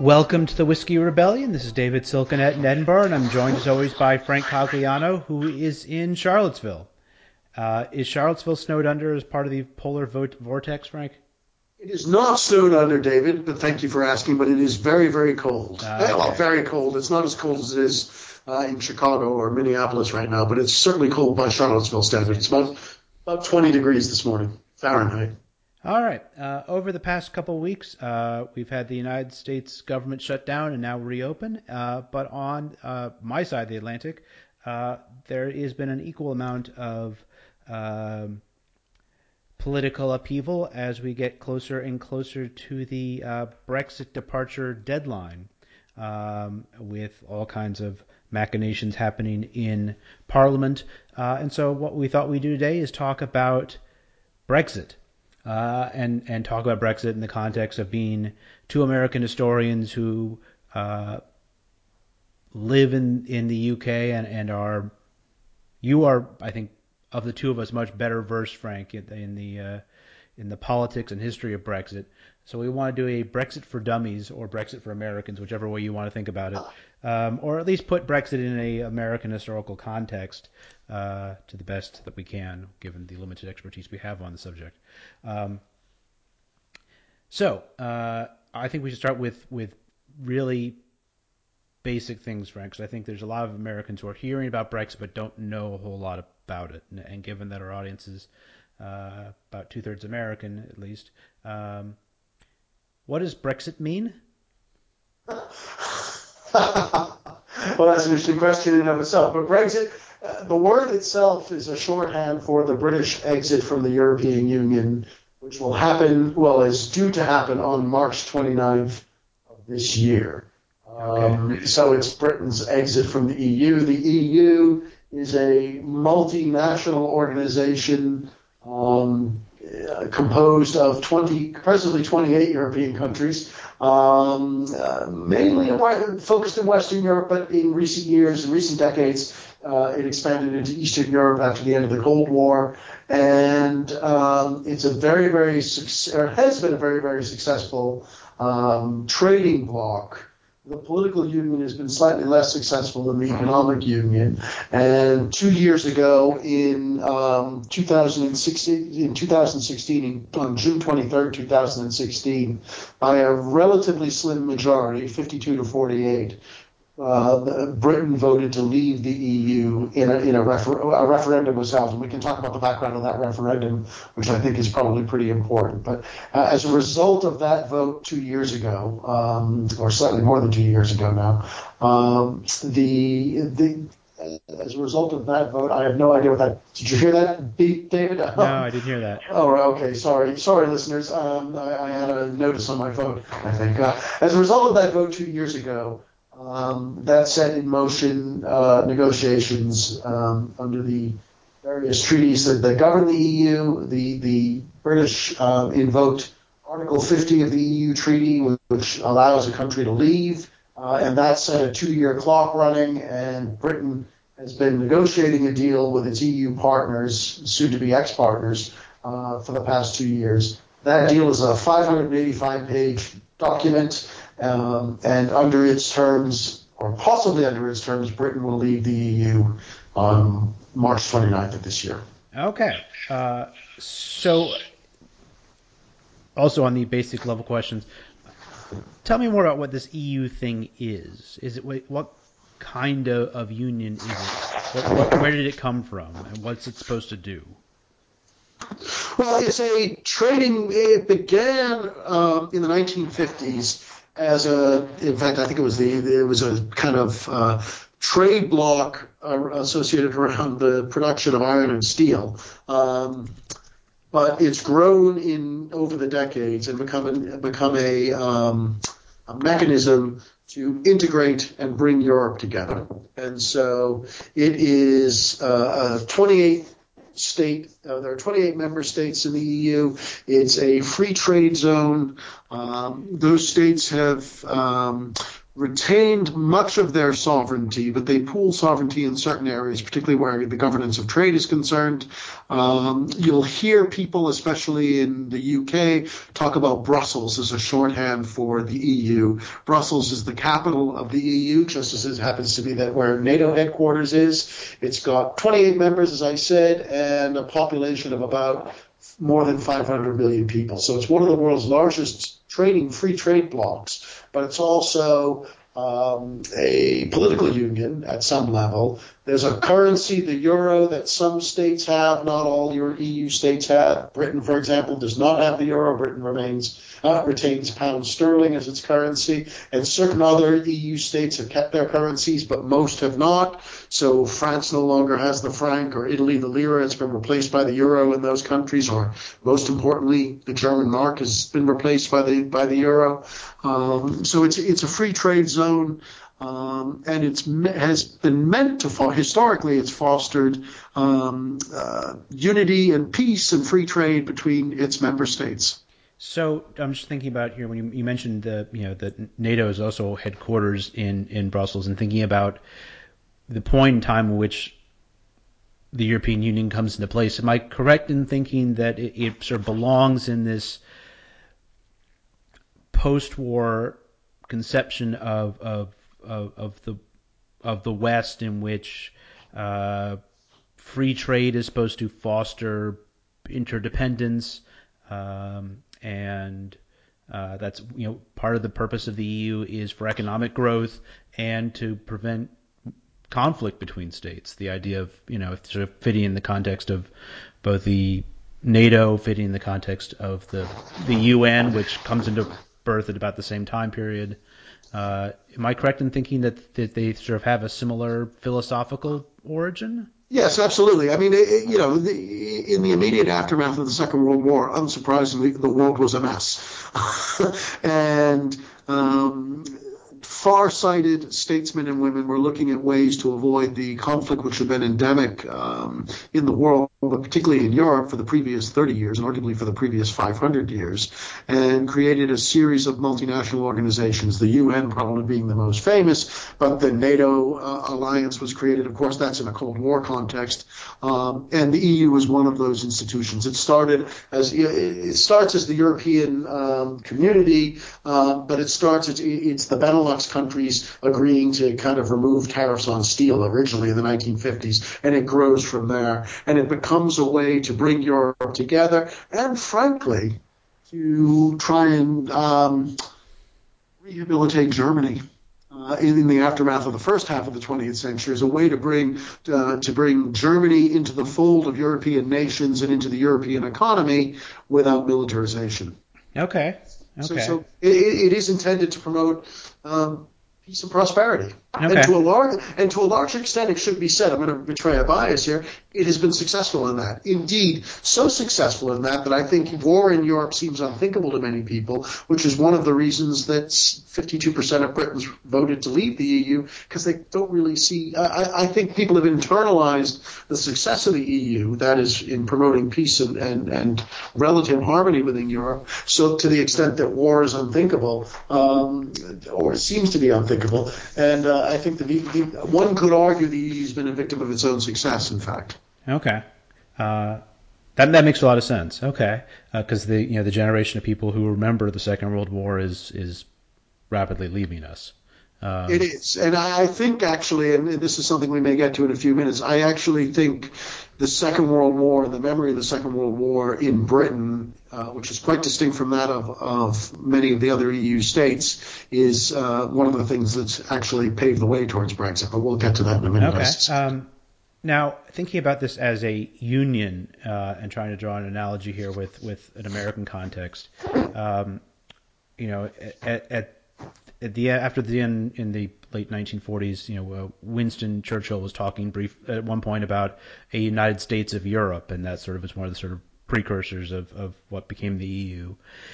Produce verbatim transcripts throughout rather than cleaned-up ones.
Welcome to the Whiskey Rebellion. This is David Silkenat in Edinburgh, and I'm joined as always by Frank Cogliano, who is in Charlottesville. Uh, is Charlottesville snowed under as part of the polar vo- vortex, Frank? It is not snowed under, David, but thank you for asking, but it is very, very cold. Uh, okay. Well, very cold. It's not as cold as it is uh, in Chicago or Minneapolis right now, but it's certainly cold by Charlottesville standards. It's about, about twenty degrees this morning, Fahrenheit. All right. Uh, over the past couple of weeks, uh, we've had the United States government shut down and now reopen. Uh, but on uh, my side of the Atlantic, uh, there has been an equal amount of um, political upheaval as we get closer and closer to the uh, Brexit departure deadline, um, with all kinds of machinations happening in Parliament. Uh, and so what we thought we'd do today is talk about Brexit. Uh, and, and talk about Brexit in the context of being two American historians who uh, live in, in the U K and, and are, you are, I think, of the two of us, much better versed, Frank, in, in the uh, in the politics and history of Brexit. So we want to do a Brexit for Dummies or Brexit for Americans, whichever way you want to think about it, um, or at least put Brexit in a American historical context uh, to the best that we can, given the limited expertise we have on the subject. Um, so uh, I think we should start with with really basic things, Frank, because I think there's a lot of Americans who are hearing about Brexit but don't know a whole lot about it. And, and given that our audience is uh, about two-thirds American, at least, um, what does Brexit mean? Well, that's an interesting question in and of itself. But Brexit, uh, the word itself is a shorthand for the British exit from the European Union, which will happen, well, is due to happen on March twenty-ninth of this year. Okay. Um, so it's Britain's exit from the E U. The E U is a multinational organization um, uh, composed of twenty, presently twenty-eight European countries, um, uh, mainly focused in Western Europe, but in recent years, in recent decades, uh, it expanded into Eastern Europe after the end of the Cold War. And um, it's a very, very, or has been a very, very successful um, trading bloc. The political union has been slightly less successful than the economic union. And two years ago, in um, two thousand sixteen, in two thousand sixteen, on June twenty-third, two thousand sixteen, by a relatively slim majority, fifty-two to forty-eight, uh, Britain voted to leave the E U in a, in a, refer- a referendum was held. And we can talk about the background of that referendum, which I think is probably pretty important. But uh, as a result of that vote two years ago, um, or slightly more than two years ago now, um, the the as a result of that vote, I have no idea what that. Did you hear that beep, David? No, I didn't hear that. Oh, okay. Sorry, sorry, listeners. Um, I, I had a notice on my phone, I think. Uh, as a result of that vote two years ago, um, that set in motion uh, negotiations um, under the various treaties that, that govern the E U. The the British uh, invoked Article fifty of the E U treaty, which allows a country to leave. Uh, and that set a two-year clock running, and Britain has been negotiating a deal with its E U partners, soon-to-be ex-partners, uh, for the past two years. That deal is a five hundred eighty-five page document, um, and under its terms, or possibly under its terms, Britain will leave the E U on March twenty-ninth of this year. Okay. Uh, so, also on the basic level questions, tell me more about what this E U thing is. Is it what kind of, of union is it? What, what, where did it come from, and what's it supposed to do? Well, it's a trading. It began um, in the nineteen fifties as a. In fact, I think it was the. It was a kind of uh, trade bloc uh, associated around the production of iron and steel. Um, but it's grown in over the decades and become a, become a, um, a mechanism to integrate and bring Europe together. And so it is uh, a twenty-eight state. Uh, there are twenty-eight member states in the E U. It's a free trade zone. Um, those states have um, retained much of their sovereignty, but they pool sovereignty in certain areas, particularly where the governance of trade is concerned. Um, you'll hear people, especially in the U K, talk about Brussels as a shorthand for the E U. Brussels is the capital of the E U, just as it happens to be that where NATO headquarters is. It's got twenty-eight members, as I said, and a population of about more than five hundred million people. So it's one of the world's largest trading free trade blocs, but it's also um, a political union at some level. There's a currency, the euro, that some states have, not all your E U states have. Britain, for example, does not have the euro. Britain remains uh, retains pound sterling as its currency, and certain other E U states have kept their currencies, but most have not. So France no longer has the franc, or Italy the lira has been replaced by the euro in those countries, or most importantly, the German mark has been replaced by the by the euro. Um, so it's it's a free trade zone. Um, and it's has been meant to, for, historically, it's fostered um, uh, unity and peace and free trade between its member states. So I'm just thinking about here when you, you mentioned the you know that NATO is also headquarters in, in Brussels, and thinking about the point in time in which the European Union comes into place. Am I correct in thinking that it, it sort of belongs in this post-war conception of of Of, of the of the West, in which uh, free trade is supposed to foster interdependence, um, and uh, that's you know part of the purpose of the E U is for economic growth and to prevent conflict between states. The idea of you know sort of fitting in the context of both the NATO, fitting in the context of the the U N, which comes into birth at about the same time period. Uh, am I correct in thinking that, that they sort of have a similar philosophical origin? Yes, absolutely. I mean, it, you know, the, in the immediate aftermath of the Second World War, unsurprisingly, the world was a mess. and um, far-sighted statesmen and women were looking at ways to avoid the conflict which had been endemic um, in the world, but particularly in Europe for the previous thirty years, and arguably for the previous five hundred years, and created a series of multinational organizations, the U N probably being the most famous, but the NATO uh, alliance was created. Of course, that's in a Cold War context, um, and the E U was one of those institutions. It started as it starts as the European um, community, uh, but it starts it's, it's the Benelux countries agreeing to kind of remove tariffs on steel originally in the nineteen fifties, and it grows from there, and it becomes a way to bring Europe together, and frankly, to try and um, rehabilitate Germany. Uh, in, in the aftermath of the first half of the twentieth century, as a way to bring uh, to bring Germany into the fold of European nations and into the European economy without militarization. Okay. Okay. So, so it, it is intended to promote um, peace and prosperity, okay. and to a large and to a large extent, it should be said. I'm going to betray a bias here. It has been successful in that. Indeed, so successful in that that I think war in Europe seems unthinkable to many people, which is one of the reasons that fifty-two percent of Britons voted to leave the E U, because they don't really see. I, I think people have internalized the success of the E U, that is, in promoting peace and, and, and relative harmony within Europe. So, to the extent that war is unthinkable, um, or it seems to be unthinkable, and uh, I think the, the one could argue the E U has been a victim of its own success. In fact. Okay. Uh, that that makes a lot of sense. Okay, because uh, the you know the generation of people who remember the Second World War is is rapidly leaving us. Um, it is, and I think actually, and this is something we may get to in a few minutes. I actually think the Second World War, the memory of the Second World War in Britain, uh, which is quite distinct from that of, of many of the other E U states, is uh, one of the things that's actually paved the way towards Brexit. But we'll get to that in a minute. Okay. Um, now, thinking about this as a union uh, and trying to draw an analogy here with, with an American context, um, you know, at, at, at the after the end in the late nineteen forties, you know, uh, Winston Churchill was talking brief at one point about a United States of Europe, and that sort of is one of the sort of precursors of, of what became the E U.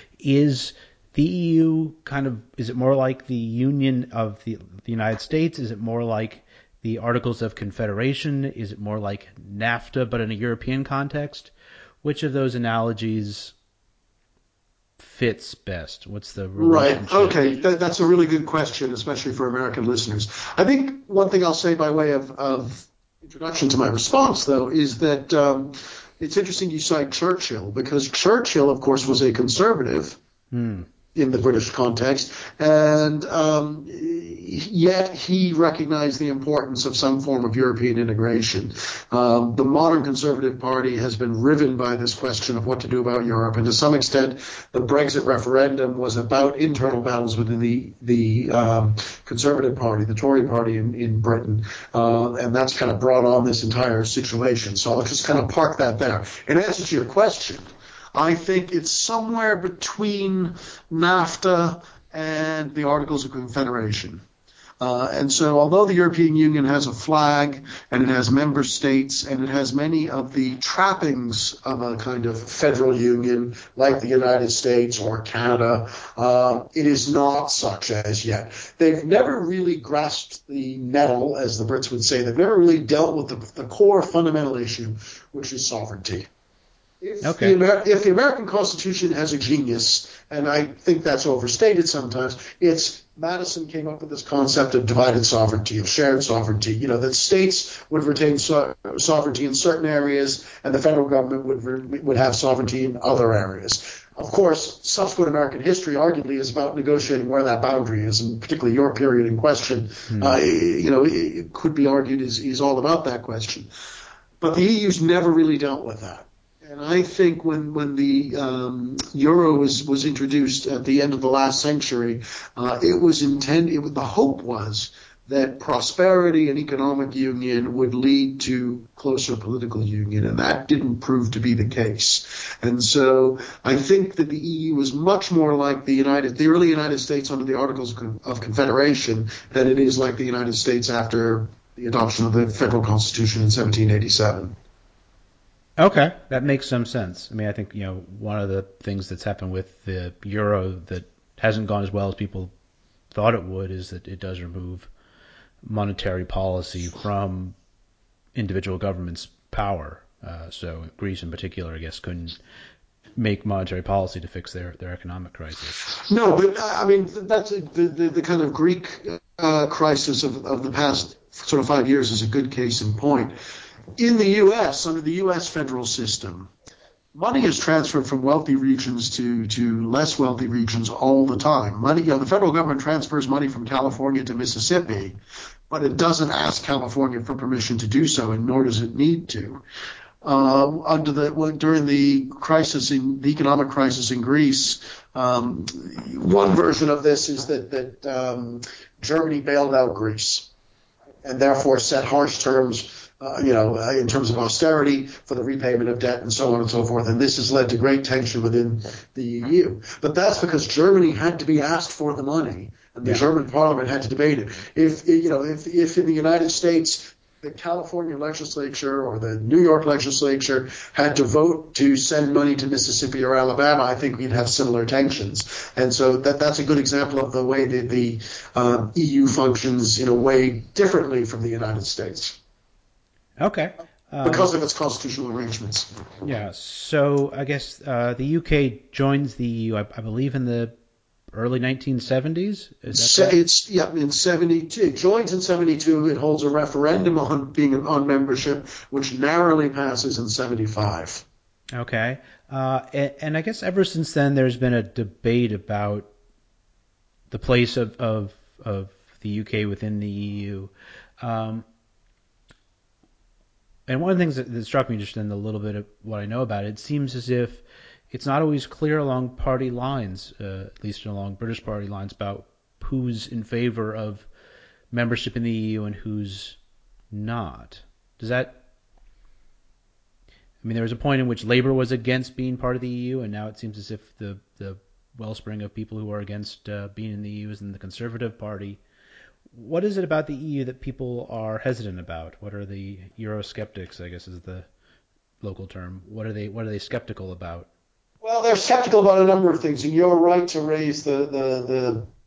Is the E U kind of, is it more like the Union of the, the United States? Is it more like the Articles of Confederation? Is it more like NAFTA, but in a European context? Which of those analogies fits best? What's the Right. relationship? Okay. That, that's a really good question, especially for American listeners. I think one thing I'll say by way of, of introduction to my response, though, is that um, it's interesting you cite Churchill, because Churchill, of course, was a conservative Hmm. in the British context, and um, yet he recognized the importance of some form of European integration. Um, the modern Conservative Party has been riven by this question of what to do about Europe, and to some extent, the Brexit referendum was about internal battles within the the um, Conservative Party, the Tory Party in, in Britain, uh, and that's kind of brought on this entire situation. So I'll just kind of park that there. In answer to your question, I think it's somewhere between NAFTA and the Articles of Confederation. Uh, and so although the European Union has a flag and it has member states and it has many of the trappings of a kind of federal union like the United States or Canada, uh, it is not such as yet. They've never really grasped the nettle, as the Brits would say. They've never really dealt with the, the core fundamental issue, which is sovereignty. If the, Okay. Amer- if the American Constitution has a genius, and I think that's overstated sometimes, it's Madison came up with this concept of divided sovereignty, of shared sovereignty. You know, that states would retain so- sovereignty in certain areas, and the federal government would re- would have sovereignty in other areas. Of course, subsequent American history arguably is about negotiating where that boundary is, and particularly your period in question, Hmm. uh, you know, it could be argued is, is all about that question. But the E U's never really dealt with that. And I think when when the um, euro was, was introduced at the end of the last century, uh, it was intended. It, the hope was that prosperity and economic union would lead to closer political union, and that didn't prove to be the case. And so I think that the E U was much more like the United, the early United States under the Articles of Confederation than it is like the United States after the adoption of the federal Constitution in seventeen eighty-seven. Okay, that makes some sense. I mean, I think, you know, one of the things that's happened with the euro that hasn't gone as well as people thought it would is that it does remove monetary policy from individual governments' power. Uh, so Greece, in particular, I guess, couldn't make monetary policy to fix their, their economic crisis. No, but uh, I mean that's the, the, the kind of Greek uh, crisis of, of the past sort of five years is a good case in point. In the U S, under the U S federal system, money is transferred from wealthy regions to, to less wealthy regions all the time. Money, you know, the federal government transfers money from California to Mississippi, but it doesn't ask California for permission to do so, and nor does it need to. Uh, under the well, during the crisis in the economic crisis in Greece, um, one version of this is that that um, Germany bailed out Greece and therefore set harsh terms, uh, you know, uh, in terms of austerity for the repayment of debt and so on and so forth. And this has led to great tension within the E U. But that's because Germany had to be asked for the money, and the Yeah. German parliament had to debate it. If you know, if if in the United States the California legislature or the New York legislature had to vote to send money to Mississippi or Alabama, I think we'd have similar tensions. And so that that's a good example of the way that the um, E U functions in a way differently from the United States Okay. Um, because of its constitutional arrangements. yeah. So I guess uh, the U K joins the E U, I, I believe, in the early nineteen seventies. Is that So correct? it's yeah in seventy-two. It joins in seventy-two. It holds a referendum on being on membership, which narrowly passes in seventy-five. Okay. Uh, and, and I guess ever since then, there's been a debate about the place of, of, of the U K within the E U. Um, and one of the things that, that struck me just in a little bit of what I know about it, it seems as if it's not always clear along party lines, uh, at least along British party lines, about who's in favor of membership in the E U and who's not. Does that? I mean, there was a point in which Labour was against being part of the E U, and now it seems as if the the wellspring of people who are against uh, being in the E U is in the Conservative Party. What is it about the E U that people are hesitant about? What are the Eurosceptics, I guess is the local term. What are they what are they skeptical about? Well, they're skeptical about a number of things, and you're right to raise the the, the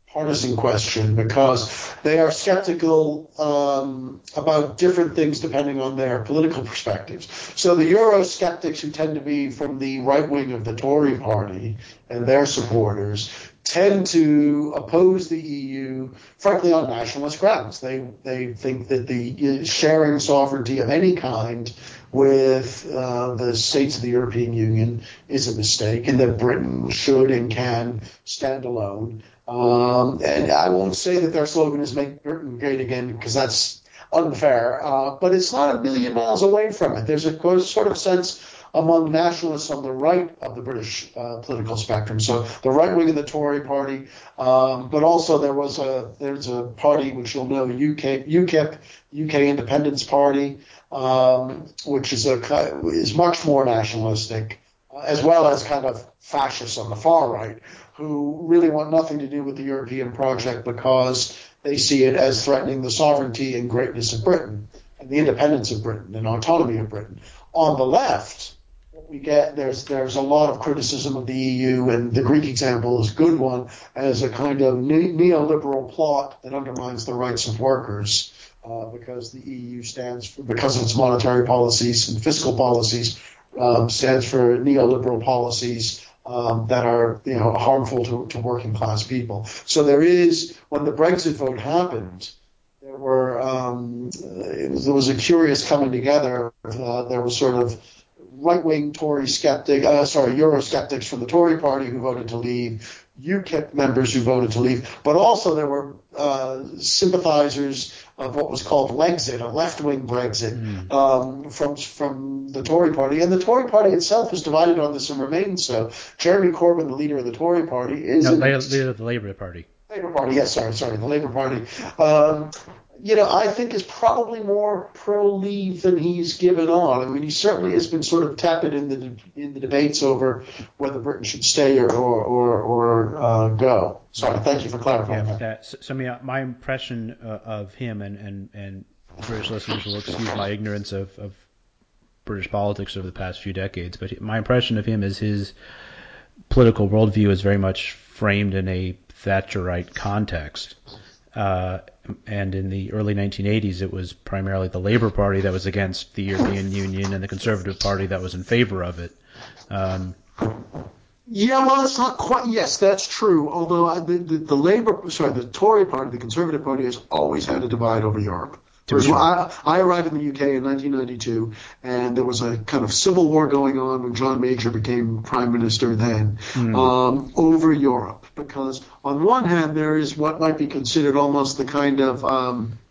partisan question because they are skeptical um, about different things depending on their political perspectives. So the Eurosceptics, who tend to be from the right wing of the Tory party and their supporters, tend to oppose the E U, frankly, on nationalist grounds. They they think that the sharing sovereignty of any kind with uh, the states of the European Union is a mistake, and that Britain should and can stand alone. Um, and I won't say that their slogan is "Make Britain Great Again" because that's unfair, uh, but it's not a million miles away from it. There's a sort of sense among nationalists on the right of the British uh, political spectrum, so the right wing of the Tory party, um, but also there was a there's a party which you'll know, U K UKIP, U K Independence Party, um, which is a is much more nationalistic, as well as kind of fascists on the far right, who really want nothing to do with the European project because they see it as threatening the sovereignty and greatness of Britain and the independence of Britain and autonomy of Britain. On the left, what we get there's there's a lot of criticism of the E U, and the Greek example is a good one, as a kind of ne- neoliberal plot that undermines the rights of workers. Uh, because the E U stands for, because of its monetary policies and fiscal policies, um, stands for neoliberal policies um, that are, you know, harmful to, to working class people. So there is, when the Brexit vote happened, there were um, it was, there was a curious coming together. Uh, there was sort of right-wing Tory skeptic, uh, sorry, Eurosceptics from the Tory party who voted to leave, UKIP members who voted to leave, but also there were uh, sympathizers of what was called Lexit, a left-wing Brexit, mm. um, from from the Tory party. And the Tory party itself is divided on this and remains so. Jeremy Corbyn, the leader of the Tory party, is... No, leader of the Labour Party. Labour Party, yes, sorry, sorry, the Labour Party. Um, you know, I think is probably more pro-leave than he's given on. I mean, he certainly has been sort of tepid in the in the debates over whether Britain should stay or or or, or uh, go. Sorry, thank you for clarifying yeah, that. that. So, so I mean, my impression uh, of him, and, and, and British listeners will excuse my ignorance of, of British politics over the past few decades, but my impression of him is his political worldview is very much framed in a Thatcherite context. Uh, and in the early nineteen eighties, it was primarily the Labour Party that was against the European Union and the Conservative Party that was in favor of it. Um, yeah, well, it's not quite. Yes, that's true. Although I, the, the, the Labour, sorry, the Tory Party, the Conservative Party, has always had a divide over Europe. Sure. I, I arrived in the U K in nineteen ninety-two, and there was a kind of civil war going on when John Major became prime minister then, mm. um, over Europe. Because on one hand, there is what might be considered almost the kind of um,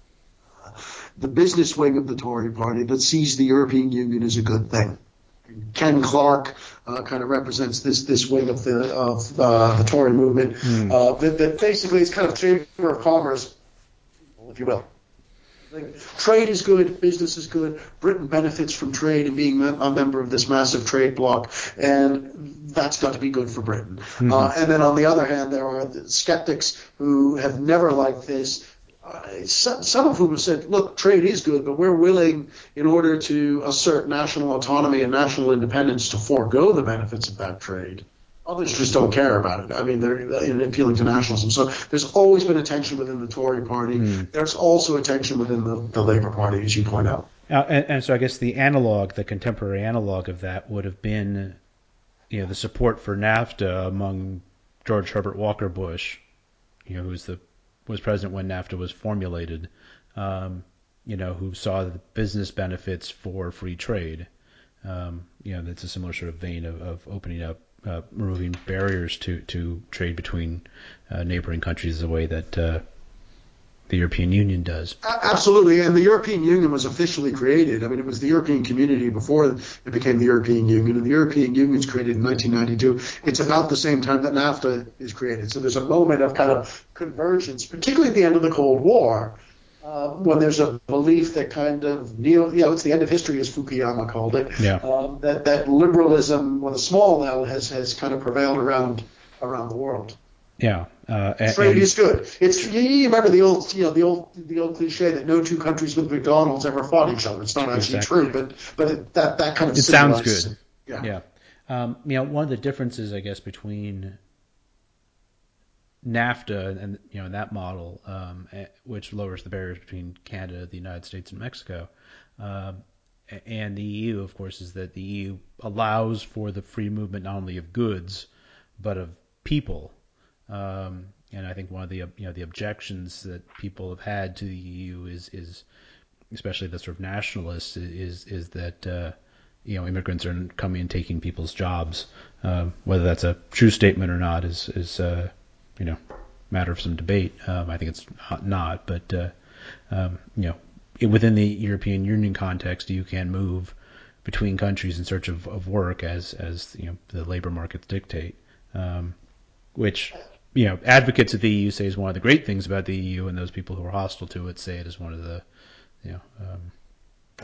the business wing of the Tory party that sees the European Union as a good thing. Ken Clarke uh, kind of represents this this wing of the of uh, the Tory movement mm. uh, that, that basically is kind of chamber of commerce, if you will. Trade is good, business is good, Britain benefits from trade and being a member of this massive trade bloc, and that's got to be good for Britain. Mm-hmm. Uh, and then on the other hand, there are the skeptics who have never liked this, uh, some, some of whom have said, look, trade is good, but we're willing, in order to assert national autonomy and national independence, to forego the benefits of that trade. Others just don't care about it. I mean, they're appealing to nationalism. So there's always been a tension within the Tory party. Mm. There's also a tension within the, the Labour Party, as you point out. Uh, and, and so I guess the analog, the contemporary analog of that would have been, you know, the support for NAFTA among George Herbert Walker Bush, you know, who was the was president when NAFTA was formulated, um, you know, who saw the business benefits for free trade. Um, you know, that's a similar sort of vein of, of opening up. Uh, removing barriers to, to trade between uh, neighboring countries the way that uh, the European Union does. Absolutely, and the European Union was officially created. I mean, it was the European Community before it became the European Union, and the European Union was created in nineteen ninety-two. It's about the same time that NAFTA is created. So there's a moment of kind of convergence, particularly at the end of the Cold War, Uh, when there's a belief that kind of neo, you know, it's the end of history, as Fukuyama called it. Yeah. Um, that that liberalism with a small L has has kind of prevailed around around the world. Yeah. Uh, and, Trade and, is good. It's you remember the old you know the old the old cliche that no two countries with McDonald's ever fought each other. It's not actually exactly. true, but but it, that that kind of it sounds good. Yeah. Yeah. Um, you know, one of the differences, I guess, between NAFTA and you know in that model, um, which lowers the barriers between Canada, the United States, and Mexico, um, and the E U, of course, is that the E U allows for the free movement not only of goods but of people. Um, and I think one of the you know the objections that people have had to the E U is is especially the sort of nationalists is is that uh, you know immigrants are coming and taking people's jobs. Uh, whether that's a true statement or not is is uh, you know matter of some debate. Um, I think it's not, but uh, um, you know within the European Union context, you can move between countries in search of, of work as as you know the labor markets dictate, um, which you know advocates of the E U say is one of the great things about the E U, and those people who are hostile to it say it is one of the you know um,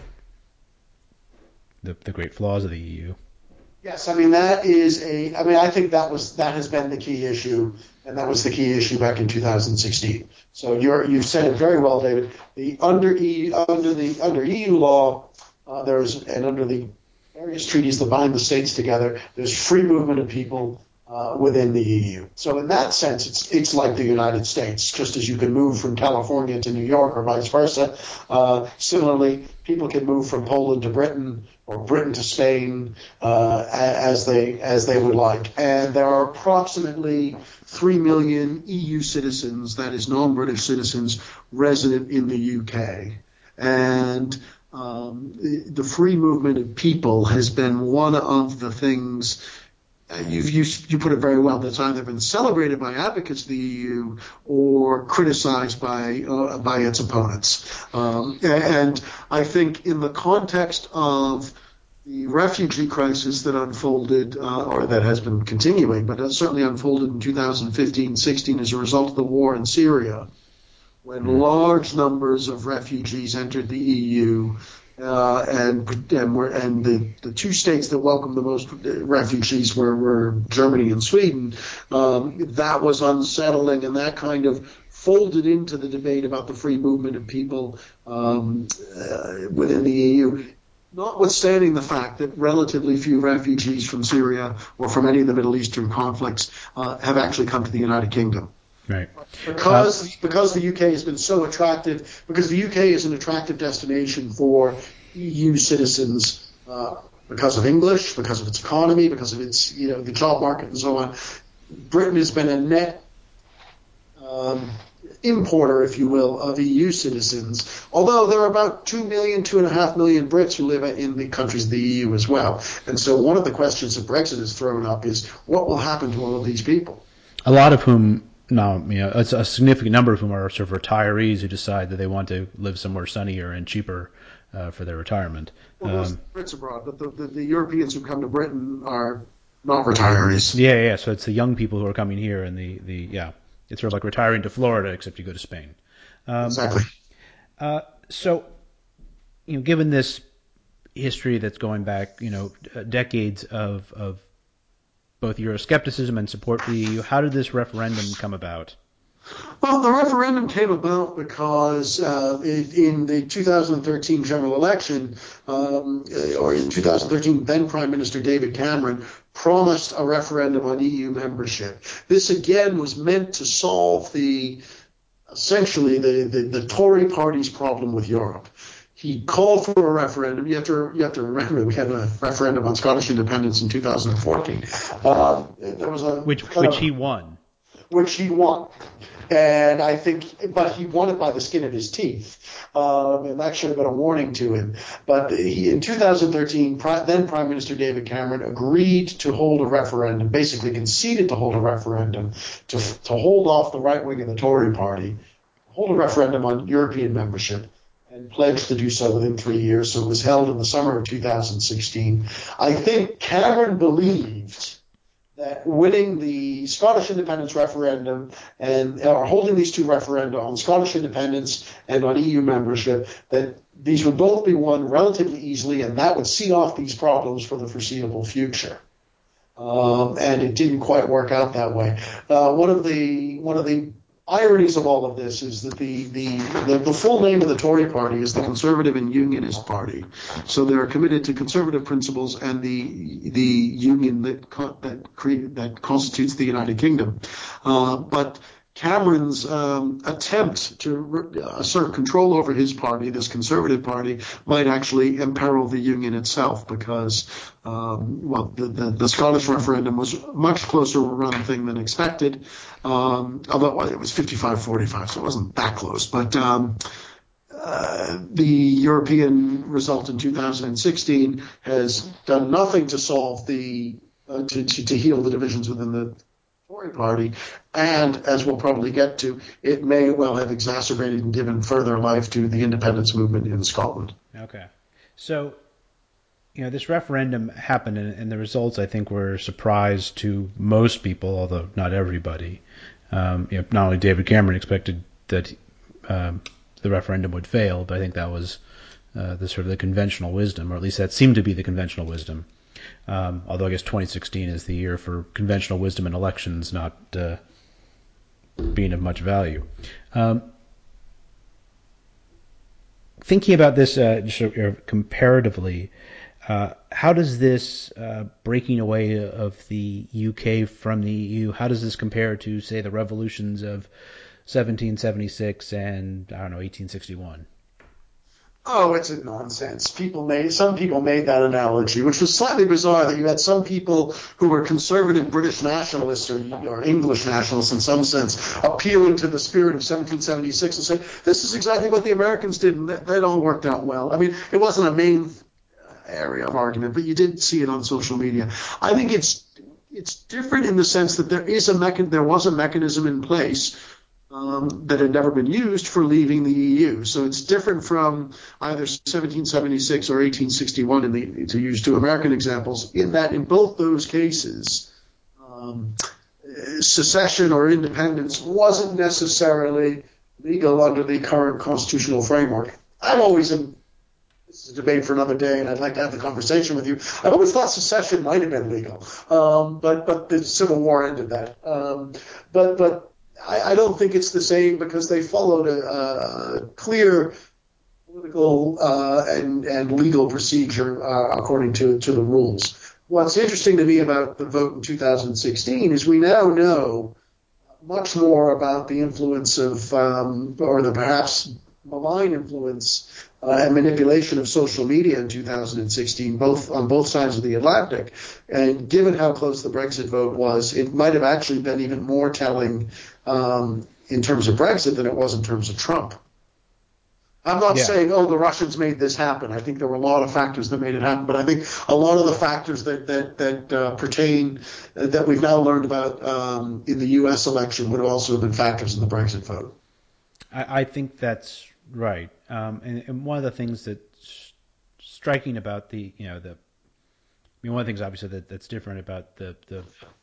the the great flaws of the E U. Yes, I mean that is a. I mean, I think that was that has been the key issue, and that was the key issue back in two thousand sixteen. So you're you've said it very well, David. The under E under the under E U law, uh, there's and under the various treaties that bind the states together, there's free movement of people uh, within the E U. So in that sense, it's it's like the United States, just as you can move from California to New York or vice versa. Uh, similarly, people can move from Poland to Britain or Britain to Spain uh, as they as they would like. And there are approximately three million E U citizens, that is non-British citizens, resident in the U K. And um, the, the free movement of people has been one of the things. You've, you you put it very well. That's either been celebrated by advocates of the E U or criticized by uh, by its opponents. Um, and I think in the context of the refugee crisis that unfolded, uh, or that has been continuing, but has certainly unfolded in two thousand fifteen sixteen as a result of the war in Syria, when large numbers of refugees entered the E U. Uh, and and, were, and the, the two states that welcomed the most refugees were, were Germany and Sweden. Um, that was unsettling, and that kind of folded into the debate about the free movement of people um, uh, within the E U. Notwithstanding the fact that relatively few refugees from Syria or from any of the Middle Eastern conflicts uh, have actually come to the United Kingdom. Right. Because uh, because the U K has been so attractive, because the U K is an attractive destination for E U citizens uh, because of English, because of its economy, because of its you know the job market and so on. Britain has been a net um, importer, if you will, of E U citizens. Although there are about two million, two and a half million Brits who live in the countries of the E U as well. And so one of the questions that Brexit has thrown up is what will happen to all of these people? A lot of whom. No, you know, it's a significant number of whom are sort of retirees who decide that they want to live somewhere sunnier and cheaper uh, for their retirement. Well, most um, Brits abroad, but the, the, the Europeans who come to Britain are not retirees. Yeah, yeah. So it's the young people who are coming here, and the, the yeah, it's sort of like retiring to Florida, except you go to Spain. Um, exactly. Uh, so, you know, given this history that's going back, you know, decades of of both Euroscepticism and support for the E U, how did this referendum come about? Well, the referendum came about because uh, in the two thousand thirteen general election, um, or in two thousand thirteen, then Prime Minister David Cameron promised a referendum on E U membership. This, again, was meant to solve the, essentially, the, the, the Tory party's problem with Europe. He called for a referendum. You have to you have to remember we had a referendum on Scottish independence in two thousand fourteen. Uh, there was a which which of, he won. Which he won, and I think, but he won it by the skin of his teeth, um, and that should have been a warning to him. But he, in two thousand thirteen, then Prime Minister David Cameron agreed to hold a referendum, basically conceded to hold a referendum to to hold off the right wing of the Tory party, hold a referendum on European membership, and pledged to do so within three years. So it was held in the summer of two thousand sixteen. I think Cameron believed that winning the Scottish independence referendum and or holding these two referenda on Scottish independence and on E U membership, that these would both be won relatively easily, and that would see off these problems for the foreseeable future. Um, and it didn't quite work out that way. Uh, one of the one of the ironies of all of this is that the, the, the, the full name of the Tory party is the Conservative and Unionist Party. So they're committed to conservative principles and the the union that co- that, cre- that constitutes the United Kingdom. Uh, but Cameron's um, attempt to re- assert control over his party, this Conservative Party, might actually imperil the Union itself because, um, well, the, the, the Scottish referendum was a much closer run thing than expected, um, although well, it was fifty-five forty-five, so it wasn't that close. But um, uh, the European result in two thousand sixteen has done nothing to solve the uh, to, to, to heal the divisions within the Tory party, and as we'll probably get to, it may well have exacerbated and given further life to the independence movement in Scotland. Okay. So, you know, this referendum happened, and, and the results, I think, were a surprise to most people, although not everybody. Um, you know, not only David Cameron expected that um, the referendum would fail, but I think that was uh, the sort of the conventional wisdom, or at least that seemed to be the conventional wisdom. Um, although I guess twenty sixteen is the year for conventional wisdom in elections not uh, being of much value. Um, thinking about this uh, just sort of comparatively, uh, how does this uh, breaking away of the U K from the E U, how does this compare to, say, the revolutions of seventeen seventy-six and, I don't know, eighteen sixty-one? Oh, it's a nonsense. People made some people made that analogy, which was slightly bizarre. That you had some people who were conservative British nationalists or, or English nationalists, in some sense, appealing to the spirit of seventeen seventy-six and saying this is exactly what the Americans did, and that, that all worked out well. I mean, it wasn't a main area of argument, but you did see it on social media. I think it's it's different in the sense that there is a mechan- there was a mechanism in place um, that had never been used for leaving the E U. So it's different from either seventeen seventy-six or eighteen sixty-one, in the, to use two American examples, in that in both those cases, um, secession or independence wasn't necessarily legal under the current constitutional framework. I'm always in this is a debate for another day, and I'd like to have the conversation with you. I always thought secession might have been legal, um, but but the Civil War ended that. Um, but but I, I don't think it's the same because they followed a, a clear political uh, and and legal procedure uh, according to to the rules. What's interesting to me about the vote in two thousand sixteen is we now know much more about the influence of, um, or the perhaps malign influence uh, and manipulation of social media in two thousand sixteen, both on both sides of the Atlantic. And given how close the Brexit vote was, it might have actually been even more telling um, in terms of Brexit than it was in terms of Trump. I'm not Yeah. saying, oh, the Russians made this happen. I think there were a lot of factors that made it happen, but I think a lot of the factors that that that uh, pertain uh, that we've now learned about um, in the U S election would also have been factors in the Brexit vote. I, I think that's right. Um, and, and one of the things that's striking about the, you know, the, I mean, one of the things obviously that, that's different about the, the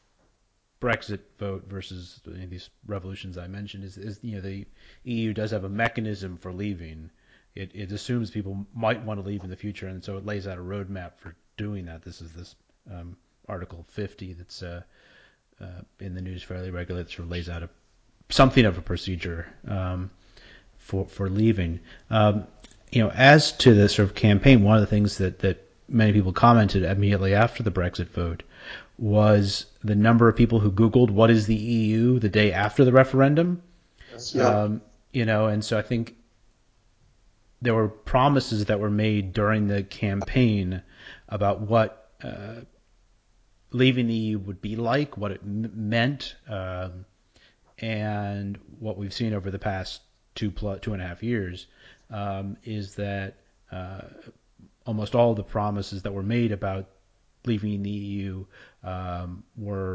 Brexit vote versus you know, these revolutions I mentioned is, is, you know, the E U does have a mechanism for leaving. It, it assumes people might want to leave in the future, and so it lays out a roadmap for doing that. This is this um, Article fifty that's uh, uh, in the news fairly regularly. That sort of lays out a something of a procedure um, for for leaving. Um, you know, as to the sort of campaign, one of the things that that many people commented immediately after the Brexit vote was the number of people who Googled what is the E U the day after the referendum. Yes, yeah. Um, you know, and so I think there were promises that were made during the campaign about what uh, leaving the E U would be like, what it m- meant, um, and what we've seen over the past two plus two and a half years um, is that uh, almost all the promises that were made about leaving the E U um, were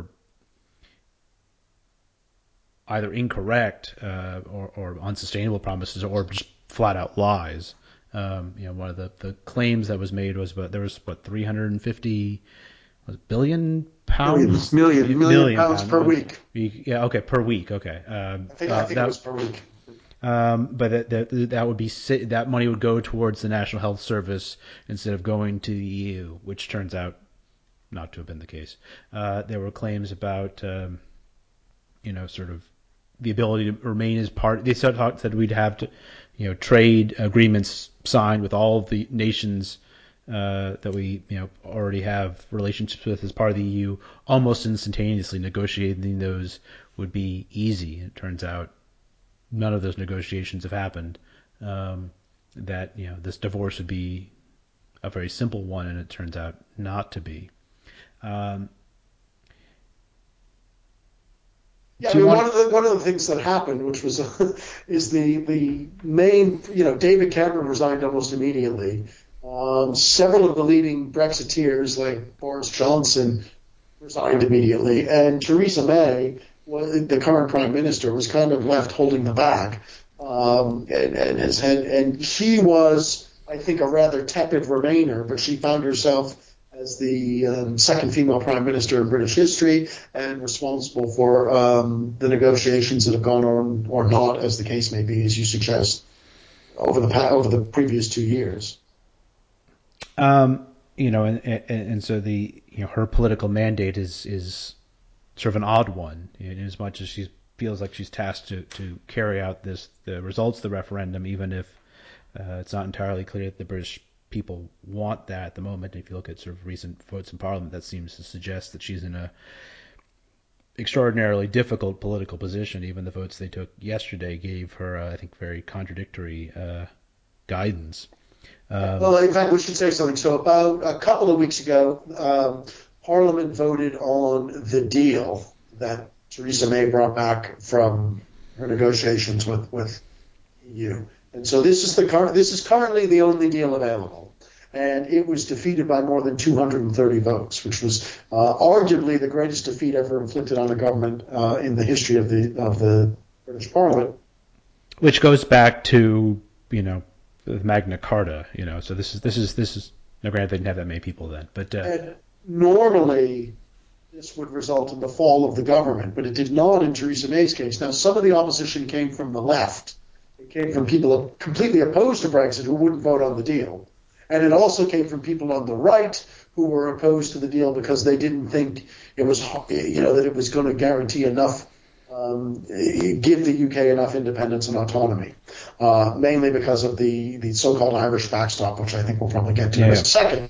either incorrect uh, or, or unsustainable promises, or just flat out lies. Um, you know, one of the, the claims that was made was, but there was what three hundred fifty was it billion pounds, Million, million, million million pounds pounds per week. Yeah, okay, per week. Okay, um, I think, uh, I think that, it was per week. Um, but that, that that would be that money would go towards the National Health Service instead of going to the E U, which turns out not to have been the case. Uh, there were claims about um, you know sort of the ability to remain as part. They said said we'd have to, you know, trade agreements signed with all of the nations uh, that we, you know, already have relationships with as part of the E U. Almost instantaneously, negotiating those would be easy. It turns out none of those negotiations have happened. Um, that, you know, this divorce would be a very simple one, and it turns out not to be. Um, Yeah, I mean, want... one of the one of the things that happened, which was is the the main, you know, David Cameron resigned almost immediately. Um, several of the leading Brexiteers, like Boris Johnson, resigned immediately, and Theresa May, the current prime minister, was kind of left holding the bag, um, and and, and and she was, I think, a rather tepid Remainer, but she found herself as the um, second female prime minister in British history and responsible for um, the negotiations that have gone on, or not, as the case may be, as you suggest, over the past, over the previous two years. Um, you know, and, and and so the you know her political mandate is is sort of an odd one, in as much as she feels like she's tasked to to carry out this the results of the referendum, even if uh, it's not entirely clear that the British people want that at the moment. If you look at sort of recent votes in Parliament, that seems to suggest that she's in a extraordinarily difficult political position. Even the votes they took yesterday gave her, uh, I think, very contradictory uh, guidance. Um, well, in fact, we should say something. So about a couple of weeks ago, um, Parliament voted on the deal that Theresa May brought back from her negotiations with, with E U. And so this is the current, this is currently the only deal available. And it was defeated by more than two hundred thirty votes, which was uh, arguably the greatest defeat ever inflicted on a government uh, in the history of the of the British Parliament. Which goes back to, you know, Magna Carta, you know. So this is this is this is no, granted they didn't have that many people then, but uh, and normally this would result in the fall of the government, but it did not in Theresa May's case. Now, some of the opposition came from the left. It came from people completely opposed to Brexit who wouldn't vote on the deal. And it also came from people on the right who were opposed to the deal because they didn't think it was, you know, that it was going to guarantee enough, um, give the U K enough independence and autonomy, uh, mainly because of the, the so-called Irish backstop, which I think we'll probably get to yeah. in a second.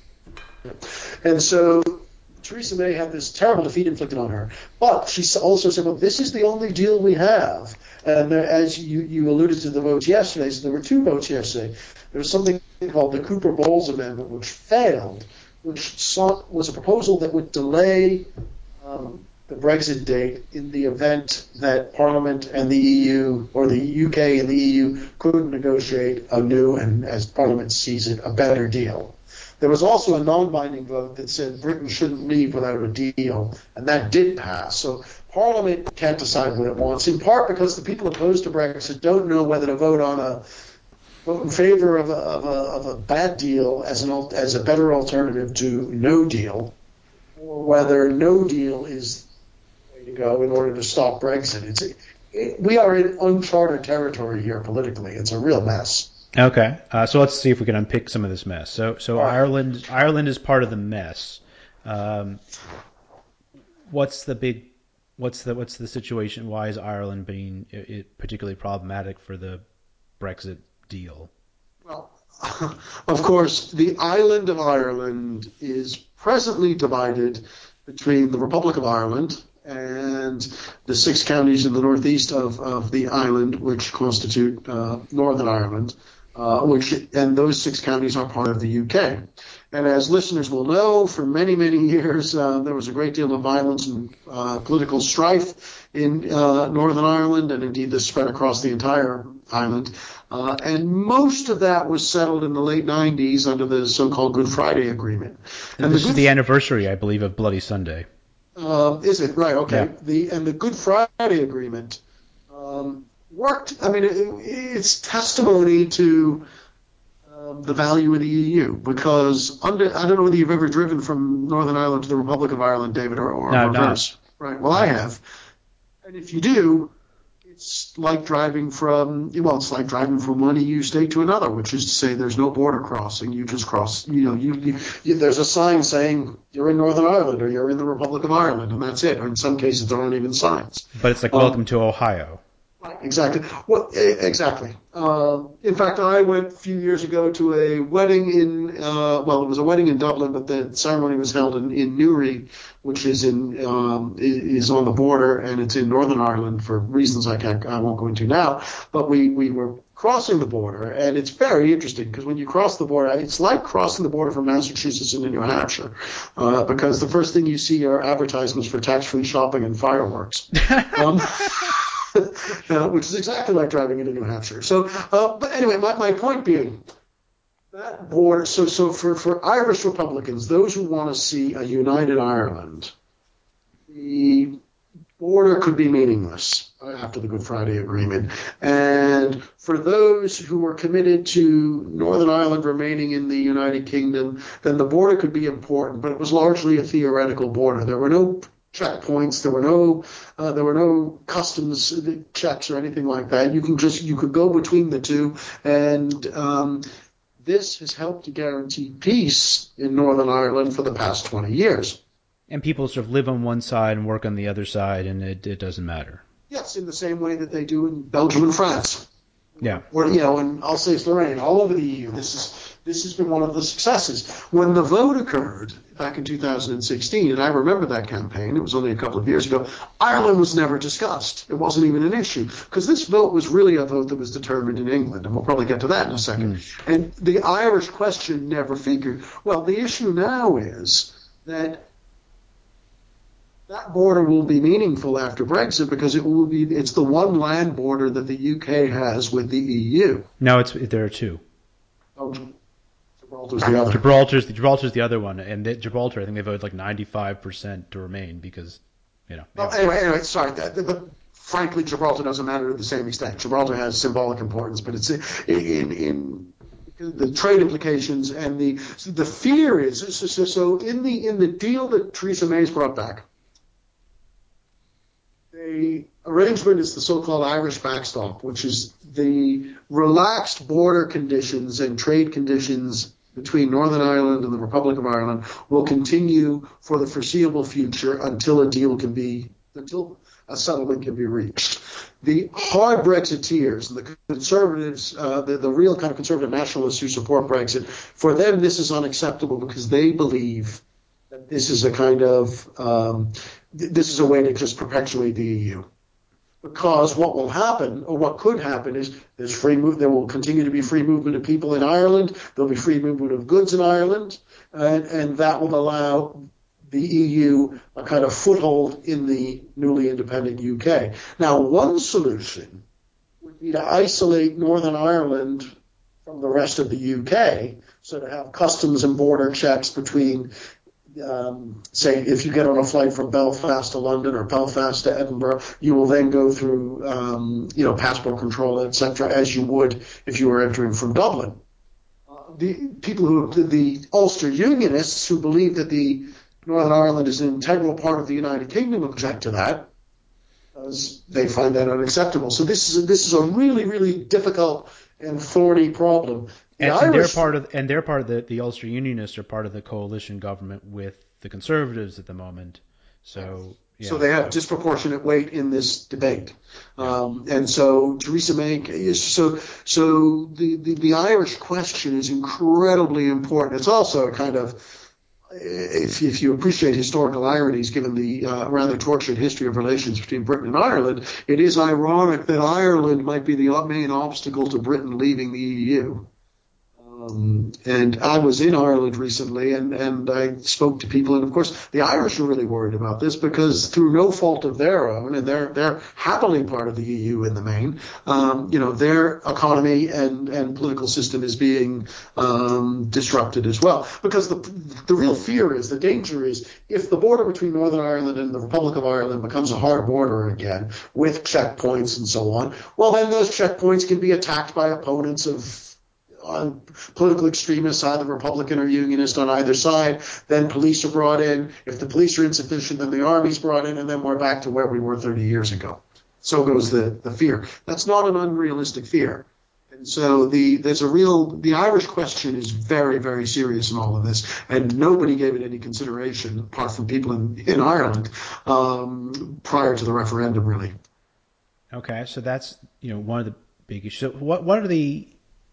And so Theresa May had this terrible defeat inflicted on her. But she also said, well, this is the only deal we have. And there, as you, you alluded to the votes yesterday, so there were two votes yesterday. There was something called the Cooper-Bowles Amendment, which failed, which sought, was a proposal that would delay um, the Brexit date in the event that Parliament and the E U, or the U K and the E U, couldn't negotiate a new, and as Parliament sees it, a better deal. There was also a non-binding vote that said Britain shouldn't leave without a deal, and that did pass. So Parliament can't decide what it wants, in part because the people opposed to Brexit don't know whether to vote on a vote in favor of a, of a, of a bad deal as an as a better alternative to no deal, or whether no deal is the way to go in order to stop Brexit. It's it, we are in uncharted territory here politically. It's a real mess. Okay, uh, so let's see if we can unpick some of this mess. So, so right. Ireland, Ireland is part of the mess. Um, what's the big, what's the what's the situation? Why is Ireland being it, it particularly problematic for the Brexit deal? Well, of course, the island of Ireland is presently divided between the Republic of Ireland and the six counties in the northeast of, of the island, which constitute uh, Northern Ireland. Uh, which and those six counties are part of the U K. And as listeners will know, for many, many years, uh, there was a great deal of violence and uh, political strife in uh, Northern Ireland, and indeed this spread across the entire island. Uh, and most of that was settled in the late nineties under the so-called Good Friday Agreement. And, and this the is the anniversary, I believe, of Bloody Sunday. Uh, is it? Right, okay. Yeah. The And the Good Friday Agreement um, worked. I mean, it, it's testimony to um, the value of the E U, because under, I don't know whether you've ever driven from Northern Ireland to the Republic of Ireland, David, or, or no, reverse. Not. Right. Well, I have. And if you do, it's like driving from, well, it's like driving from one E U state to another, which is to say there's no border crossing. You just cross, you know, you, you, you there's a sign saying you're in Northern Ireland or you're in the Republic of Ireland, and that's it. Or in some cases, there aren't even signs. But it's like, welcome um, to Ohio. Exactly. Well, e- exactly. Uh, in fact, I went a few years ago to a wedding in, uh, well, it was a wedding in Dublin, but the ceremony was held in, in Newry, which is in um, is on the border, and it's in Northern Ireland for reasons I can't, I won't go into now. But we we were crossing the border, and it's very interesting because when you cross the border, it's like crossing the border from Massachusetts into New Hampshire, uh, because the first thing you see are advertisements for tax-free shopping and fireworks. Um, uh, which is exactly like driving into New Hampshire. So, uh, but anyway, my, my point being, that border, so, so for, for Irish Republicans, those who want to see a united Ireland, the border could be meaningless after the Good Friday Agreement. And for those who are committed to Northern Ireland remaining in the United Kingdom, then the border could be important, but it was largely a theoretical border. There were no checkpoints. There were no uh, there were no customs checks or anything like that. You can just you could go between the two, and um, this has helped to guarantee peace in Northern Ireland for the past twenty years. And people sort of live on one side and work on the other side, and it, it doesn't matter. Yes, in the same way that they do in Belgium and France. Yeah. Or, you know, in Alsace-Lorraine, all over the E U. This is this has been one of the successes. When the vote occurred back in two thousand sixteen, and I remember that campaign, it was only a couple of years ago, Ireland was never discussed. It wasn't even an issue, because this vote was really a vote that was determined in England, and we'll probably get to that in a second. Mm. And the Irish question never figured. Well, the issue now is that that border will be meaningful after Brexit because it will be it's the one land border that the U K has with the E U. No, it's there are two. Oh, Gibraltar's the other. Gibraltar's the Gibraltar's the other one, and the, Gibraltar I think they voted like ninety-five percent to remain because you know. Well, anyway, anyway, sorry. That, but frankly, Gibraltar doesn't matter to the same extent. Gibraltar has symbolic importance, but it's in in, in the trade implications and the the fear is so, so in the in the deal that Theresa May's brought back. The arrangement is the so-called Irish backstop, which is the relaxed border conditions and trade conditions between Northern Ireland and the Republic of Ireland will continue for the foreseeable future until a deal can be, until a settlement can be reached. The hard Brexiteers and the conservatives, uh, the, the real kind of conservative nationalists who support Brexit, for them this is unacceptable because they believe that this is a kind of um, this is a way to just perpetuate the E U. Because what will happen, or what could happen, is there's free move. There will continue to be free movement of people in Ireland. There'll be free movement of goods in Ireland, and, and that will allow the E U a kind of foothold in the newly independent U K. Now, one solution would be to isolate Northern Ireland from the rest of the U K, so to have customs and border checks between. Um, say if you get on a flight from Belfast to London or Belfast to Edinburgh, you will then go through, um, you know, passport control, et cetera, as you would if you were entering from Dublin. Uh, the people who, the, the Ulster Unionists who believe that the Northern Ireland is an integral part of the United Kingdom object to that, because they find that unacceptable. So this is a, this is a really, really difficult and thorny problem. And, and they're part of and they're part of the, the Ulster Unionists are part of the coalition government with the Conservatives at the moment. So yeah, so they have so. disproportionate weight in this debate, um, and so Theresa May is so so the, the the Irish question is incredibly important. It's also a kind of if if you appreciate historical ironies, given the uh, rather tortured history of relations between Britain and Ireland, it is ironic that Ireland might be the main obstacle to Britain leaving the E U. Um, and I was in Ireland recently, and, and I spoke to people, and of course the Irish are really worried about this because through no fault of their own, and they're they're happily part of the E U in the main, um, you know, their economy and, and political system is being um, disrupted as well. Because the the real fear is, the danger is, if the border between Northern Ireland and the Republic of Ireland becomes a hard border again with checkpoints and so on, well then those checkpoints can be attacked by opponents of on political extremists, either Republican or Unionist on either side. Then police are brought in. If the police are insufficient, then the army's brought in, and then we're back to where we were thirty years ago. So goes the, the fear. That's not an unrealistic fear. And so the there's a real, the Irish question is very, very serious in all of this, and nobody gave it any consideration, apart from people in, in Ireland, um, prior to the referendum, really. Okay, so that's you know one of the big issues. So what what are the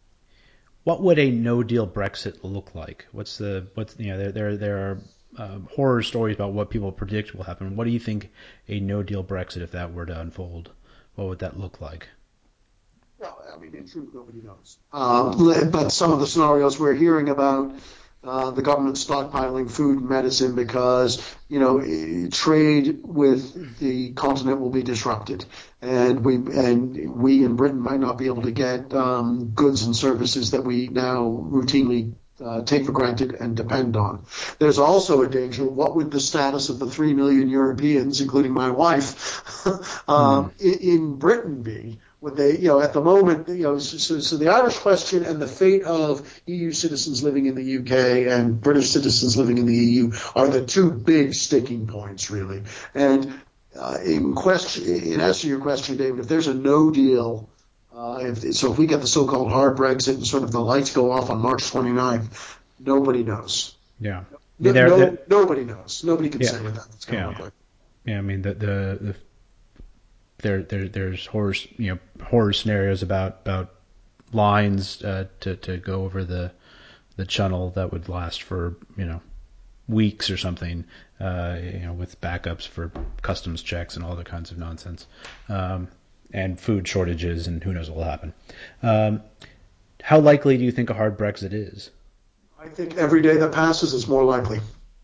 what would a no deal Brexit look like? What's the what's you know there there there are um, horror stories about what people predict will happen. What do you think a no deal Brexit, if that were to unfold, what would that look like? Well, I mean, in truth, nobody knows. Uh, but some of the scenarios we're hearing about, uh, the government stockpiling food and medicine because, you know, eh, trade with the continent will be disrupted, and we and we in Britain might not be able to get um, goods and services that we now routinely uh, take for granted and depend on. There's also a danger. What would the status of the three million Europeans, including my wife, Hmm. um, in, in Britain be? Would they, you know, at the moment, you know, so, so the Irish question and the fate of E U citizens living in the U K and British citizens living in the E U are the two big sticking points, really. And uh, in question, in answer to your question, David, if there's a no deal, uh, if, so if we get the so-called hard Brexit and sort of the lights go off on March twenty-ninth, nobody knows. Yeah. I mean, No, there, no there, nobody knows. Nobody can yeah, say what that's going to yeah, look like. yeah. I mean, the the, the there, there there's horror you know horror scenarios about about lines uh, to to go over the the channel that would last for you know weeks or something, uh, you know, with backups for customs checks and all other kinds of nonsense, um, and food shortages and who knows what will happen. Um, how likely do you think a hard Brexit is? I think every day that passes is more likely.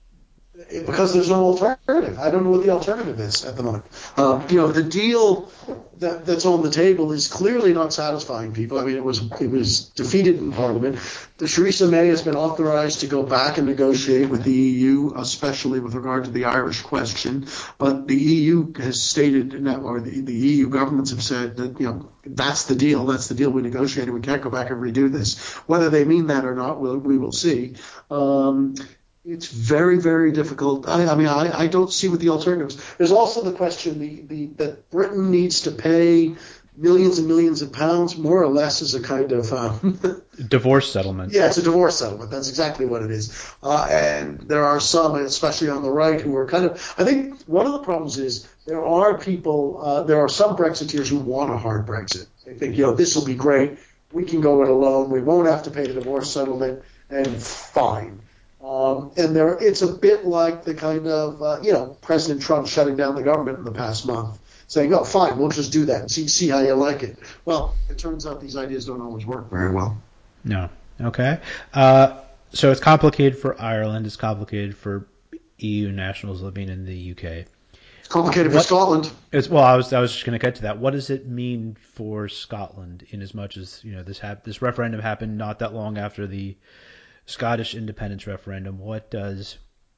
Because there's no alternative. I don't know what the alternative is at the moment. Uh, you know, the deal that, that's on the table is clearly not satisfying people. I mean, it was it was defeated in Parliament. The Theresa May has been authorized to go back and negotiate with the E U, especially with regard to the Irish question. But the E U has stated, or the, the E U governments have said that you know that's the deal. That's the deal we negotiated. We can't go back and redo this. Whether they mean that or not, we'll, we will see. Um, it's very, very difficult. I, I mean, I, I don't see what the alternatives. There's also the question the, the, that Britain needs to pay millions and millions of pounds, more or less, as a kind of um, Divorce settlement. yeah, it's a divorce settlement. That's exactly what it is. Uh, and there are some, especially on the right, who are kind of. I think one of the problems is there are people, uh, there are some Brexiteers who want a hard Brexit. They think, you know, this will be great. We can go it alone. We won't have to pay the divorce settlement, and fine. Um, and there, it's a bit like the kind of, uh, you know, President Trump shutting down the government in the past month, saying, "Oh, fine, we'll just do that and see see how you like it." Well, it turns out these ideas don't always work very well. No. Okay. Uh, so it's complicated for Ireland. It's complicated for E U nationals living in the U K. It's complicated for What Scotland. is well? I was I was just going to get to that. What does it mean for Scotland, in as much as you know this hap- this referendum happened not that long after the Scottish independence referendum? What does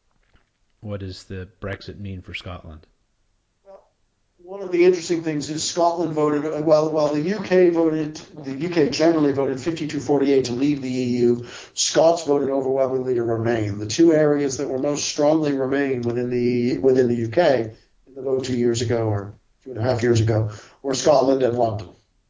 what does the Brexit mean for Scotland? One of the interesting things is Scotland voted, while, while the U K voted, the U K generally voted fifty-two forty-eight to leave the E U, Scots voted overwhelmingly to remain. The two areas that were most strongly remain within the within the U K in the vote two years ago or two and a half years ago were Scotland and London.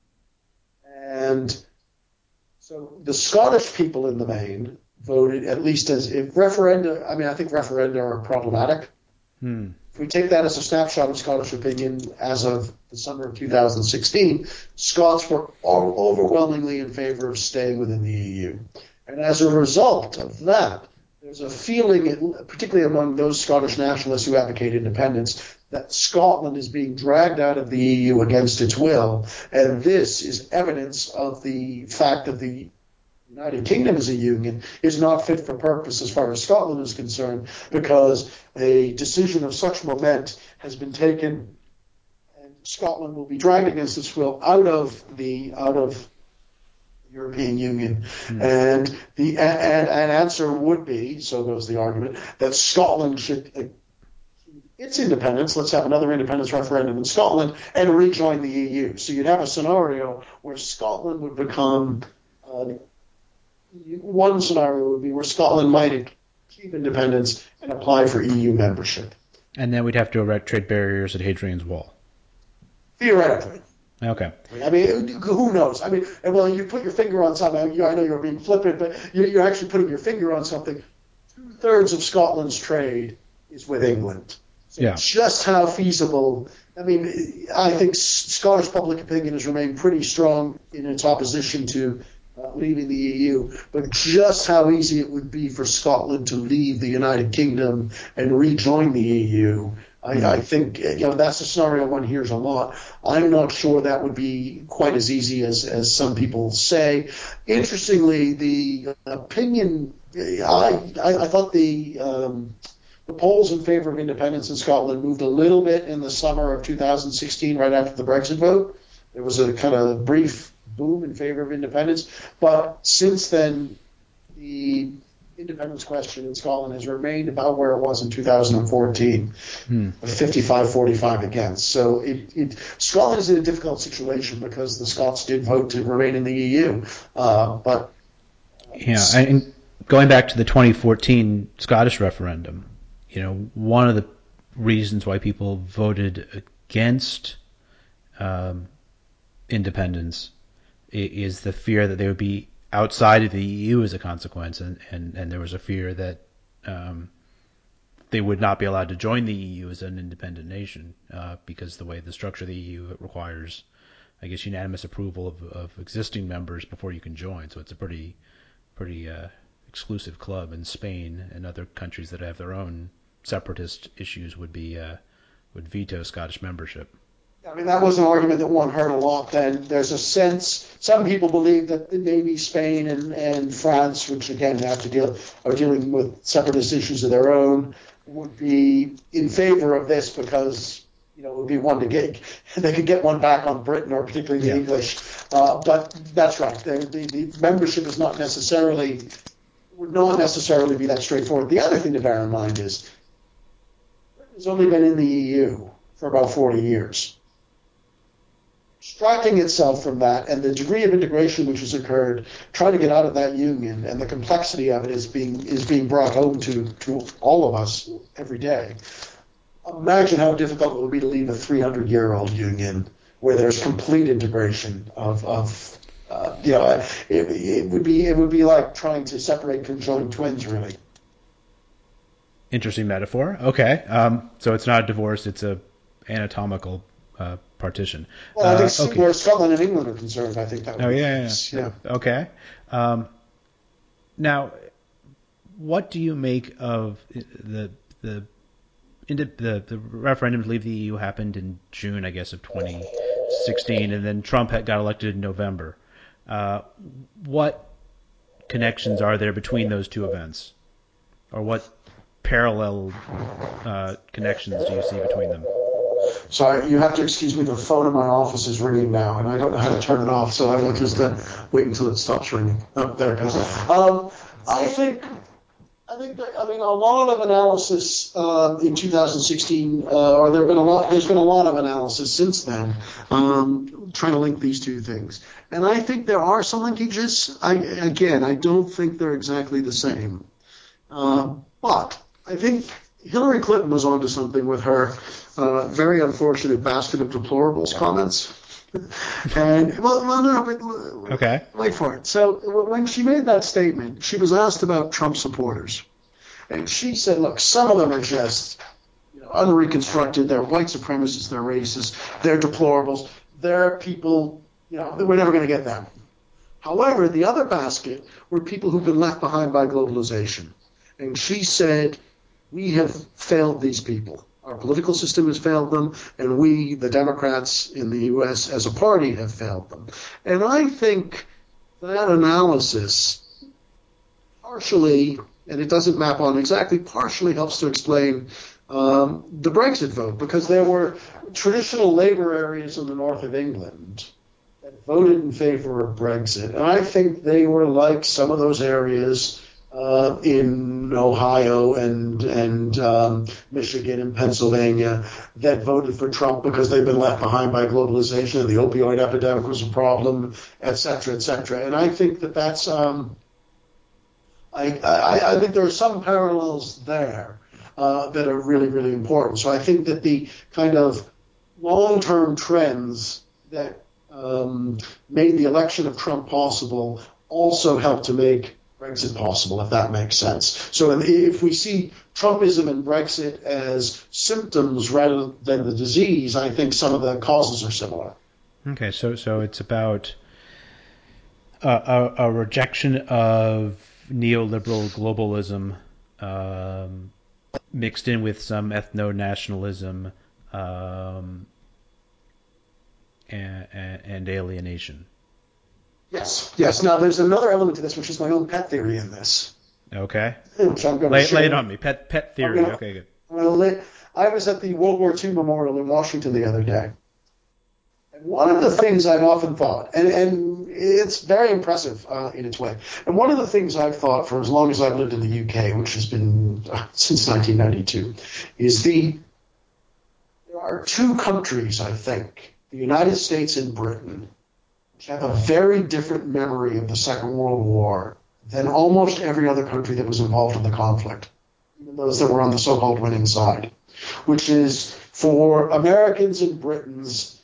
And so the Scottish people in the main voted, at least as if referenda, I mean, I think referenda are problematic. Hmm. If we take that as a snapshot of Scottish opinion as of the summer of two thousand sixteen, Scots were overwhelmingly in favor of staying within the E U. And as a result of that, there's a feeling, particularly among those Scottish nationalists who advocate independence, that Scotland is being dragged out of the E U against its will. And this is evidence of the fact that the United Kingdom as a union is not fit for purpose as far as Scotland is concerned, because a decision of such moment has been taken, and Scotland will be dragged against its will out of the out of the European Union. Hmm. And the and an answer would be, so goes the argument, that Scotland should achieve its independence. Let's have another independence referendum in Scotland and rejoin the E U. So you'd have a scenario where Scotland would become uh, one scenario would be where Scotland might achieve independence and apply for E U membership. And then we'd have to erect trade barriers at Hadrian's Wall. Theoretically. Okay. I mean, who knows? I mean, well, you put your finger on something. I know you're being flippant, but you're actually putting your finger on something. Two thirds of Scotland's trade is with England. So Yeah. just how feasible, I mean, I think Scottish public opinion has remained pretty strong in its opposition to uh, leaving the E U, but just how easy it would be for Scotland to leave the United Kingdom and rejoin the E U. I, I think you know that's a scenario one hears a lot. I'm not sure that would be quite as easy as, as some people say. Interestingly, the opinion, I, I, I thought the um, the polls in favor of independence in Scotland moved a little bit in the summer of two thousand sixteen, right after the Brexit vote. There was a kind of brief boom in favor of independence, but since then, the independence question in Scotland has remained about where it was in two thousand fourteen, hmm. fifty-five forty-five against. So it, it, Scotland is in a difficult situation because the Scots did vote to remain in the E U. Uh, but yeah, and going back to the twenty fourteen Scottish referendum, you know, one of the reasons why people voted against um, independence is the fear that they would be outside of the E U as a consequence, and, and, and there was a fear that um, they would not be allowed to join the E U as an independent nation uh, because the way the structure of the E U requires, I guess, unanimous approval of, of existing members before you can join. So it's a pretty pretty uh, exclusive club, and Spain and other countries that have their own separatist issues would be uh, would veto Scottish membership. I mean, that was an argument that one heard a lot then. There's a sense, some people believe that maybe Spain and, and France, which again have to deal, are dealing with separatist issues of their own, would be in favor of this because, you know, it would be one to get, they could get one back on Britain or particularly the yeah. English. Uh, but that's right. The, the, the membership is not necessarily, would not necessarily be that straightforward. The other thing to bear in mind is Britain's only been in the E U for about forty years. Extracting itself from that and the degree of integration which has occurred, trying to get out of that union and the complexity of it is being is being brought home to, to all of us every day. Imagine how difficult it would be to leave a three hundred year old union where there's complete integration of, of uh, you know, it, it would be it would be like trying to separate conjoined twins, really. Interesting metaphor. Okay, um, so it's not a divorce; it's a anatomical uh, partition. Well, I think uh, okay. where Scotland and England are concerned, I think that would oh, be yeah, yeah, yeah. yeah. Okay. Um, now, what do you make of the the the the referendum to leave the E U happened in June, I guess, of twenty sixteen, and then Trump had got elected in November. Uh, what connections are there between those two events, or what parallel uh, connections do you see between them? Sorry, you have to excuse me. The phone in my office is ringing now, and I don't know how to turn it off, so I will just uh, wait until it stops ringing. Oh, there it goes. Um, I think, I think, that, I mean, a lot of analysis uh, in two thousand sixteen, uh, or there been a lot. There's been a lot of analysis since then, um, trying to link these two things, and I think there are some linkages. I again, I don't think they're exactly the same, uh, but I think Hillary Clinton was onto something with her uh, very unfortunate basket of deplorables comments. and well, well, no, but okay. Wait for it. So when she made that statement, she was asked about Trump supporters, and she said, "Look, some of them are just you know, unreconstructed. They're white supremacists. They're racists. They're deplorables. They're people. You know, we're never going to get them." However, the other basket were people who've been left behind by globalization, and she said, "We have failed these people. Our political system has failed them, and we, the Democrats in the U S as a party, have failed them." And I think that analysis partially, and it doesn't map on exactly, partially helps to explain um, the Brexit vote, because there were traditional Labour areas in the north of England that voted in favor of Brexit. And I think they were like some of those areas Uh, in Ohio and and um, Michigan and Pennsylvania that voted for Trump because they've been left behind by globalization and the opioid epidemic was a problem, et cetera, et cetera. And I think that that's um, I, I I think there are some parallels there uh, that are really really important. So I think that the kind of long-term trends that um, made the election of Trump possible also helped to make Brexit possible, if that makes sense. So if we see Trumpism and Brexit as symptoms rather than the disease, I think some of the causes are similar. Okay, so so it's about a, a, a rejection of neoliberal globalism um, mixed in with some ethno-nationalism um, and, and alienation. Yes, yes. Now, there's another element to this, which is my own pet theory in this. Okay. Which I'm going to lay, share. lay it on me. Pet pet theory. Gonna, okay, good. Lay, I was at the World War Two Memorial in Washington the other day. And one of the things I've often thought, and, and it's very impressive uh, in its way, and one of the things I've thought for as long as I've lived in the U K, which has been uh, since nineteen ninety-two, is the there are two countries, I think, the United States and Britain, have a very different memory of the Second World War than almost every other country that was involved in the conflict, even those that were on the so-called winning side, which is for Americans and Britons.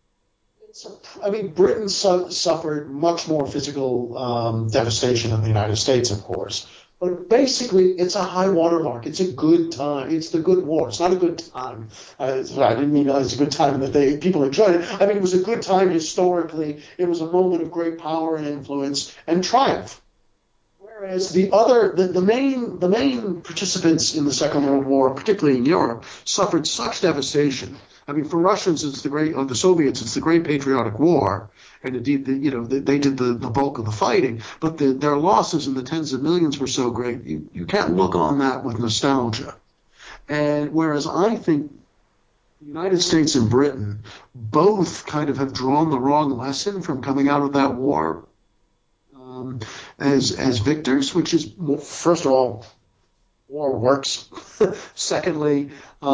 I mean, Britain su- suffered much more physical um, devastation than the United States, of course. But basically, it's a high watermark. It's a good time. It's the good war. It's not a good time. Uh, I didn't mean it's a good time that they people enjoyed it. I mean, it was a good time historically. It was a moment of great power and influence and triumph. Whereas the other, the, the main, the main participants in the Second World War, particularly in Europe, suffered such devastation. I mean, for Russians, it's the great, or the Soviets, it's the Great Patriotic War, and indeed, the, you know, they, they did the, the bulk of the fighting. But the, their losses in the tens of millions were so great, you, you can't look on that with nostalgia. And whereas I think the United States and Britain both kind of have drawn the wrong lesson from coming out of that war um, as as victors, which is, first of all, war works. Secondly,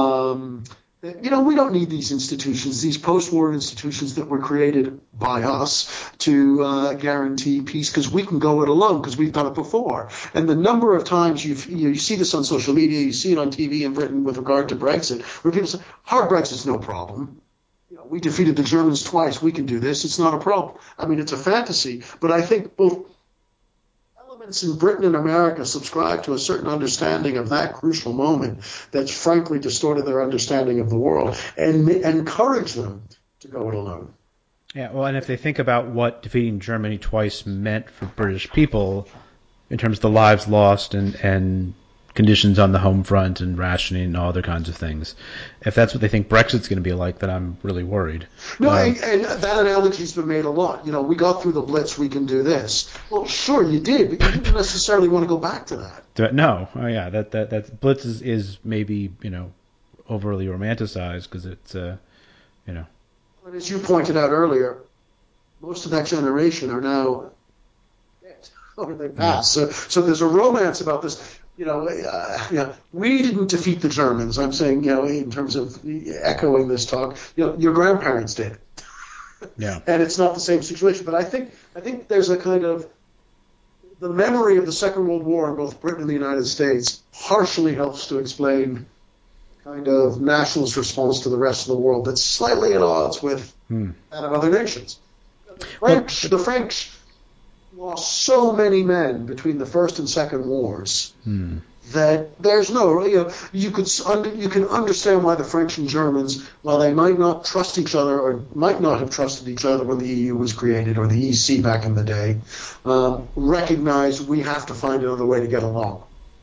um, you know, we don't need these institutions, these post-war institutions that were created by us to uh, guarantee peace, because we can go it alone, because we've done it before. And the number of times you've, you, know, you see this on social media, you see it on T V in Britain with regard to Brexit, where people say, hard Brexit's no problem. You know, we defeated the Germans twice, we can do this, it's not a problem. I mean, it's a fantasy, but I think both elements in Britain and America subscribe to a certain understanding of that crucial moment that's frankly distorted their understanding of the world and encourage them to go it alone. Yeah, well, and if they think about what defeating Germany twice meant for British people in terms of the lives lost and, and conditions on the home front and rationing and all other kinds of things, if that's what they think Brexit's going to be like, then I'm really worried. No, um, and, and that analogy's been made a lot. You know, we got through the Blitz, we can do this. Well, sure, you did, but you didn't necessarily want to go back to that. No, oh yeah, that that that Blitz is, is maybe, you know, overly romanticized because it's uh, you know. But as you pointed out earlier, most of that generation are now dead, or they passed. Yeah. So, so there's a romance about this. You know, uh, you know, we didn't defeat the Germans. I'm saying, you know, in terms of echoing this talk, you know, your grandparents did. Yeah. And it's not the same situation. But I think I think there's a kind of the memory of the Second World War in both Britain and the United States partially helps to explain kind of nationalist response to the rest of the world that's slightly at odds with hmm. that of other nations. The French, the French lost so many men between the First and Second Wars hmm. that there's no, you know, you could you can understand why the French and Germans, while they might not trust each other or might not have trusted each other when the E U was created or the E C back in the day, um, recognize we have to find another way to get along.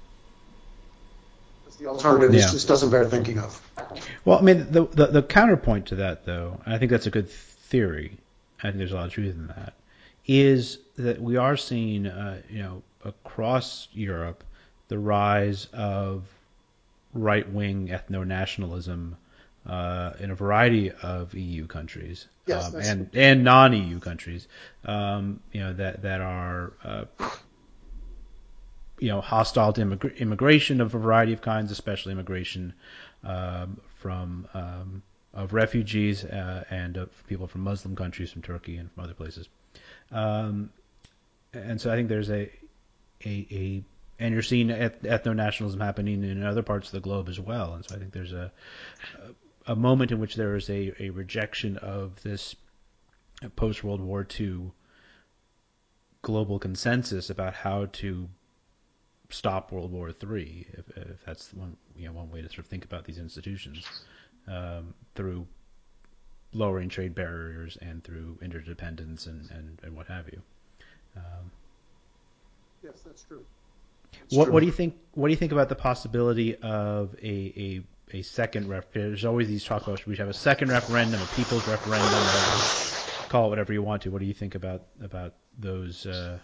The alternative yeah. just doesn't bear thinking of. Well, I mean, the, the the counterpoint to that, though, and I think that's a good theory. I think there's a lot of truth in that. Is that we are seeing, uh, you know, across Europe, the rise of right-wing ethno-nationalism uh, in a variety of E U countries, yes, um, and and non-E U countries, um, you know, that that are. Uh, you know, hostile to immig- immigration of a variety of kinds, especially immigration um, from um, of refugees uh, and of people from Muslim countries, from Turkey and from other places. Um, and so I think there's a, a, a and you're seeing eth- ethno-nationalism happening in other parts of the globe as well. And so I think there's a a moment in which there is a, a rejection of this post-World War Two global consensus about how to stop World War Three, if, if that's one you know one way to sort of think about these institutions, um, through lowering trade barriers and through interdependence and, and, and what have you. Um, yes, that's true. That's what true. What do you think? What do you think about the possibility of a a, a second ref? There's always these talk about we should have a second referendum, a people's referendum, or call it whatever you want to. What do you think about about those? Uh,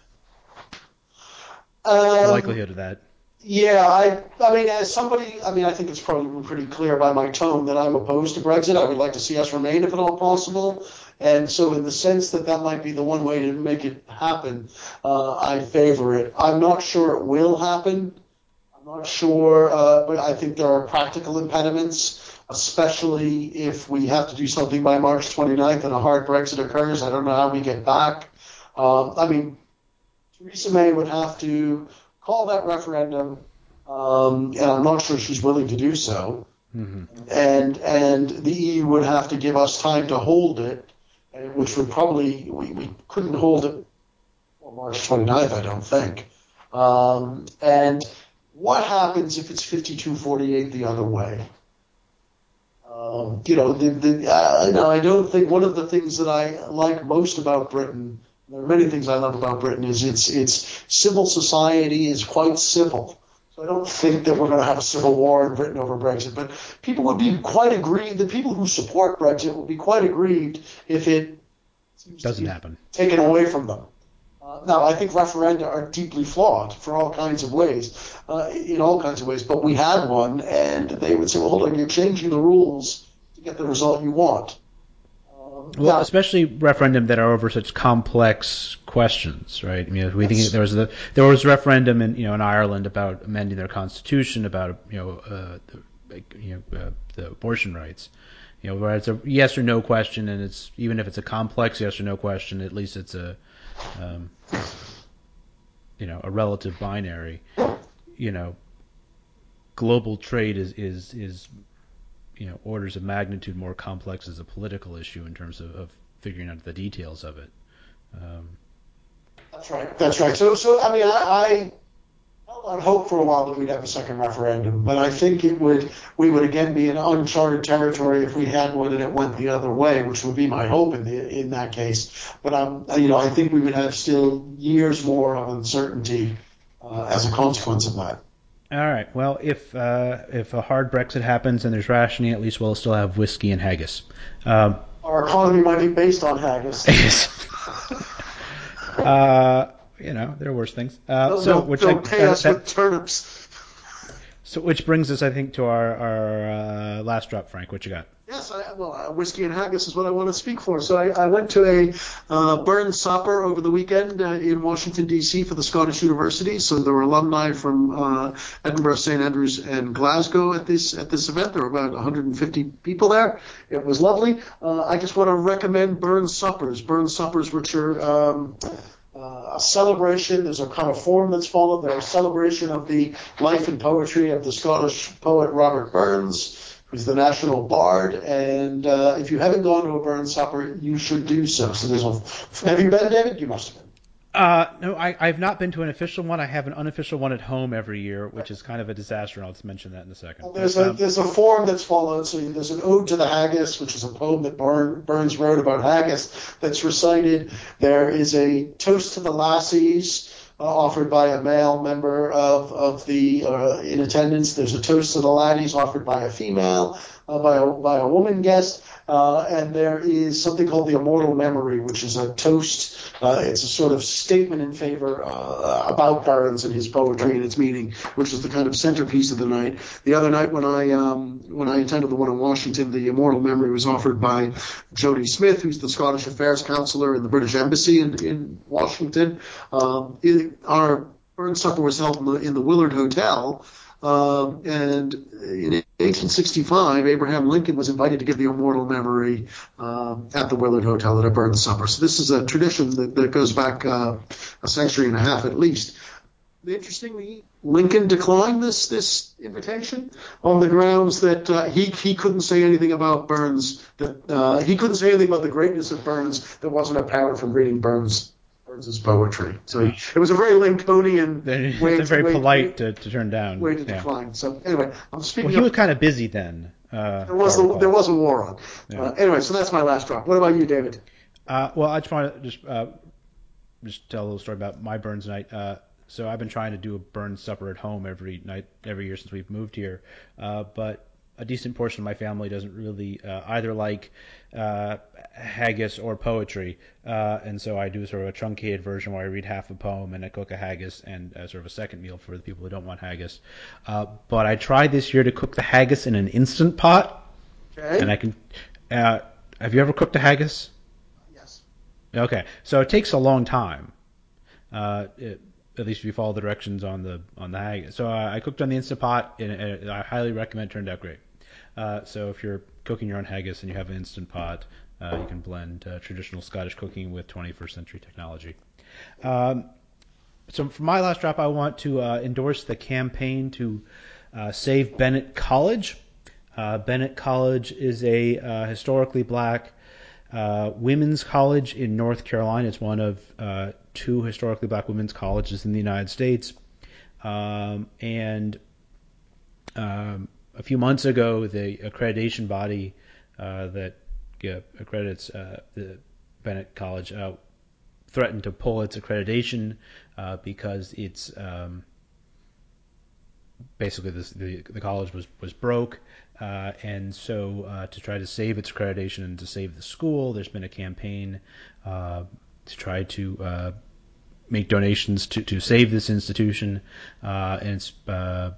um, the likelihood of that? Yeah, I I mean, as somebody, I mean, I think it's probably pretty clear by my tone that I'm opposed to Brexit. I would like to see us remain if at all possible. And so in the sense that that might be the one way to make it happen, uh, I favor it. I'm not sure it will happen. I'm not sure, uh, but I think there are practical impediments, especially if we have to do something by March twenty-ninth and a hard Brexit occurs. I don't know how we get back. Um, I mean, Theresa May would have to call that referendum, um, and I'm not sure she's willing to do so. Mm-hmm. And and the E U would have to give us time to hold it, which would probably, we, we couldn't hold it on March twenty-ninth, I don't think. Um, and what happens if it's fifty-two forty-eight the other way? Um, you know, the, the, uh, you know, I don't think one of the things that I like most about Britain, there are many things I love about Britain, is its its civil society is quite civil. So I don't think that we're going to have a civil war in Britain over Brexit. But people would be quite aggrieved. The people who support Brexit would be quite aggrieved if it doesn't happen, taken away from them. Uh, now, I think referenda are deeply flawed for all kinds of ways, uh, in all kinds of ways. But we had one, and they would say, well, hold on, you're changing the rules to get the result you want. Um, well, now, especially referendum that are over such complex questions, right? I mean, we think there was the there was referendum in you know in Ireland about amending their constitution, about you know uh, the, you know uh, the abortion rights. You know, where it's a yes or no question, and it's even if it's a complex yes or no question, at least it's a um, you know a relative binary. You know, global trade is is is you know orders of magnitude more complex as a political issue in terms of, of figuring out the details of it. Um, That's right. That's right. So so I mean I. I held out hope for a while that we'd have a second referendum, but I think it would we would again be in uncharted territory if we had one and it went the other way, which would be my hope in the in that case. But um, you know, I think we would have still years more of uncertainty uh, as a consequence of that. All right. Well, if uh, if a hard Brexit happens and there's rationing, at least we'll still have whiskey and haggis. Um, Our economy might be based on haggis. uh, You know, there are worse things. Uh, no, so, no, which don't I, pay that, us that, with turnips. So, which brings us, I think, to our our uh, last drop, Frank. What you got? Yes, I, well, uh, whiskey and haggis is what I want to speak for. So, I, I went to a uh, Burns supper over the weekend uh, in Washington D C for the Scottish University. So there were alumni from uh, Edinburgh, Saint Andrews, and Glasgow at this at this event. There were about one hundred fifty people there. It was lovely. Uh, I just want to recommend Burns suppers. Burns suppers, which are um, Uh, a celebration. There's a kind of form that's followed. There's a celebration of the life and poetry of the Scottish poet Robert Burns, who's the national bard. And uh, if you haven't gone to a Burns supper, you should do so. So there's a. Have you been, David? You must have been. Uh, no, I, I've not been to an official one. I have an unofficial one at home every year, which is kind of a disaster. I'll just mention that in a second. Well, there's, a, um, there's a form that's followed. So there's an ode to the haggis, which is a poem that Burns wrote about haggis that's recited. There is a toast to the lassies uh, offered by a male member of, of the uh, in attendance. There's a toast to the laddies offered by a female, uh, by, a, by a woman guest. Uh, and there is something called the Immortal Memory, which is a toast. Uh, it's a sort of statement in favor uh, about Burns and his poetry and its meaning, which is the kind of centerpiece of the night. The other night when I um, when I attended the one in Washington, the Immortal Memory was offered by Jody Smith, who's the Scottish Affairs Counselor in the British Embassy in, in Washington. Um, it, our Burns supper was held in the, in the Willard Hotel. Um, and in eighteen sixty-five, Abraham Lincoln was invited to give the Immortal Memory um, at the Willard Hotel at a Burns supper. So this is a tradition that, that goes back uh, a century and a half at least. Interestingly, Lincoln declined this this invitation on the grounds that uh, he he couldn't say anything about Burns. That uh, he couldn't say anything about the greatness of Burns that wasn't apparent from reading Burns. Burns' poetry. So he, it was a very Lincolnian It's way, a very way, polite way, to, to turn down. way to yeah. decline. So anyway, I'm speaking Well, he of, was kind of busy then. Uh, there was a, there was a war on. Yeah. Uh, anyway, so that's my last drop. What about you, David? Uh, well, I just want to just uh, just tell a little story about my Burns night. Uh, so I've been trying to do a Burns supper at home every night, every year since we've moved here. Uh, but a decent portion of my family doesn't really uh, either like uh, haggis or poetry, uh, and so I do sort of a truncated version where I read half a poem and I cook a haggis and uh, sort of a second meal for the people who don't want haggis. Uh, but I tried this year to cook the haggis in an instant pot, Okay. and I can. Uh, have you ever cooked a haggis? Yes. Okay, so it takes a long time. Uh, it, at least if you follow the directions on the on the haggis. So uh, I cooked on the Instant Pot, and it, I highly recommend. It turned out great. Uh, so if you're cooking your own haggis and you have an Instant Pot, uh, you can blend uh, traditional Scottish cooking with twenty-first century technology. Um, so for my last drop, I want to uh, endorse the campaign to uh, save Bennett College. Uh, Bennett College is a uh, historically black uh, women's college in North Carolina. It's one of uh, two historically black women's colleges in the United States. Um, and um, a few months ago, the accreditation body uh, that yeah, accredits uh, the Bennett College uh, threatened to pull its accreditation uh, because it's um, basically this, the the college was was broke, uh, and so uh, to try to save its accreditation and to save the school, there's been a campaign uh, to try to uh, make donations to, to save this institution, uh, and it's uh,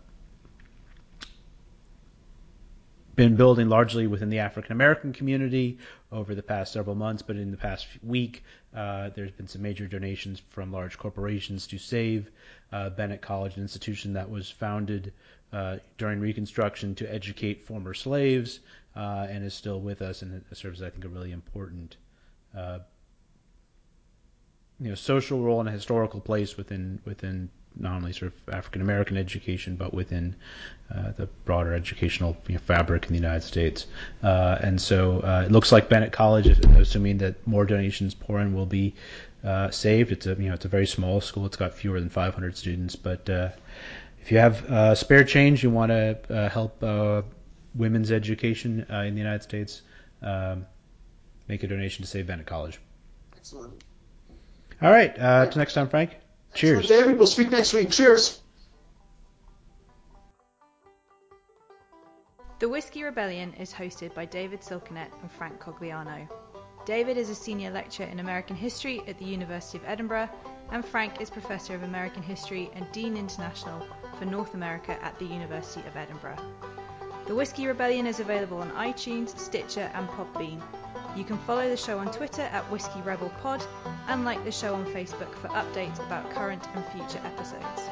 been building largely within the African American community over the past several months, but in the past week, uh, there's been some major donations from large corporations to save uh, Bennett College, an institution that was founded uh, during Reconstruction to educate former slaves, uh, and is still with us, and it serves, I think, a really important uh, you know, social role and a historical place within within not only sort of African American education, but within uh, the broader educational you know, fabric in the United States. Uh, and so uh, it looks like Bennett College, assuming that more donations pour in, will be uh, saved. It's a you know it's a very small school. It's got fewer than five hundred students, but uh, if you have uh, spare change, you want to uh, help uh, women's education uh, in the United States, um, make a donation to save Bennett College. Excellent. All right. Uh, till next time, Frank. Cheers. Excellent, David. We'll speak next week. Cheers. The Whiskey Rebellion is hosted by David Silkenat and Frank Cogliano. David is a senior lecturer in American history at the University of Edinburgh, and Frank is Professor of American History and Dean International for North America at the University of Edinburgh. The Whiskey Rebellion is available on iTunes, Stitcher and Podbean. You can follow the show on Twitter at Whiskey Rebel Pod and like the show on Facebook for updates about current and future episodes.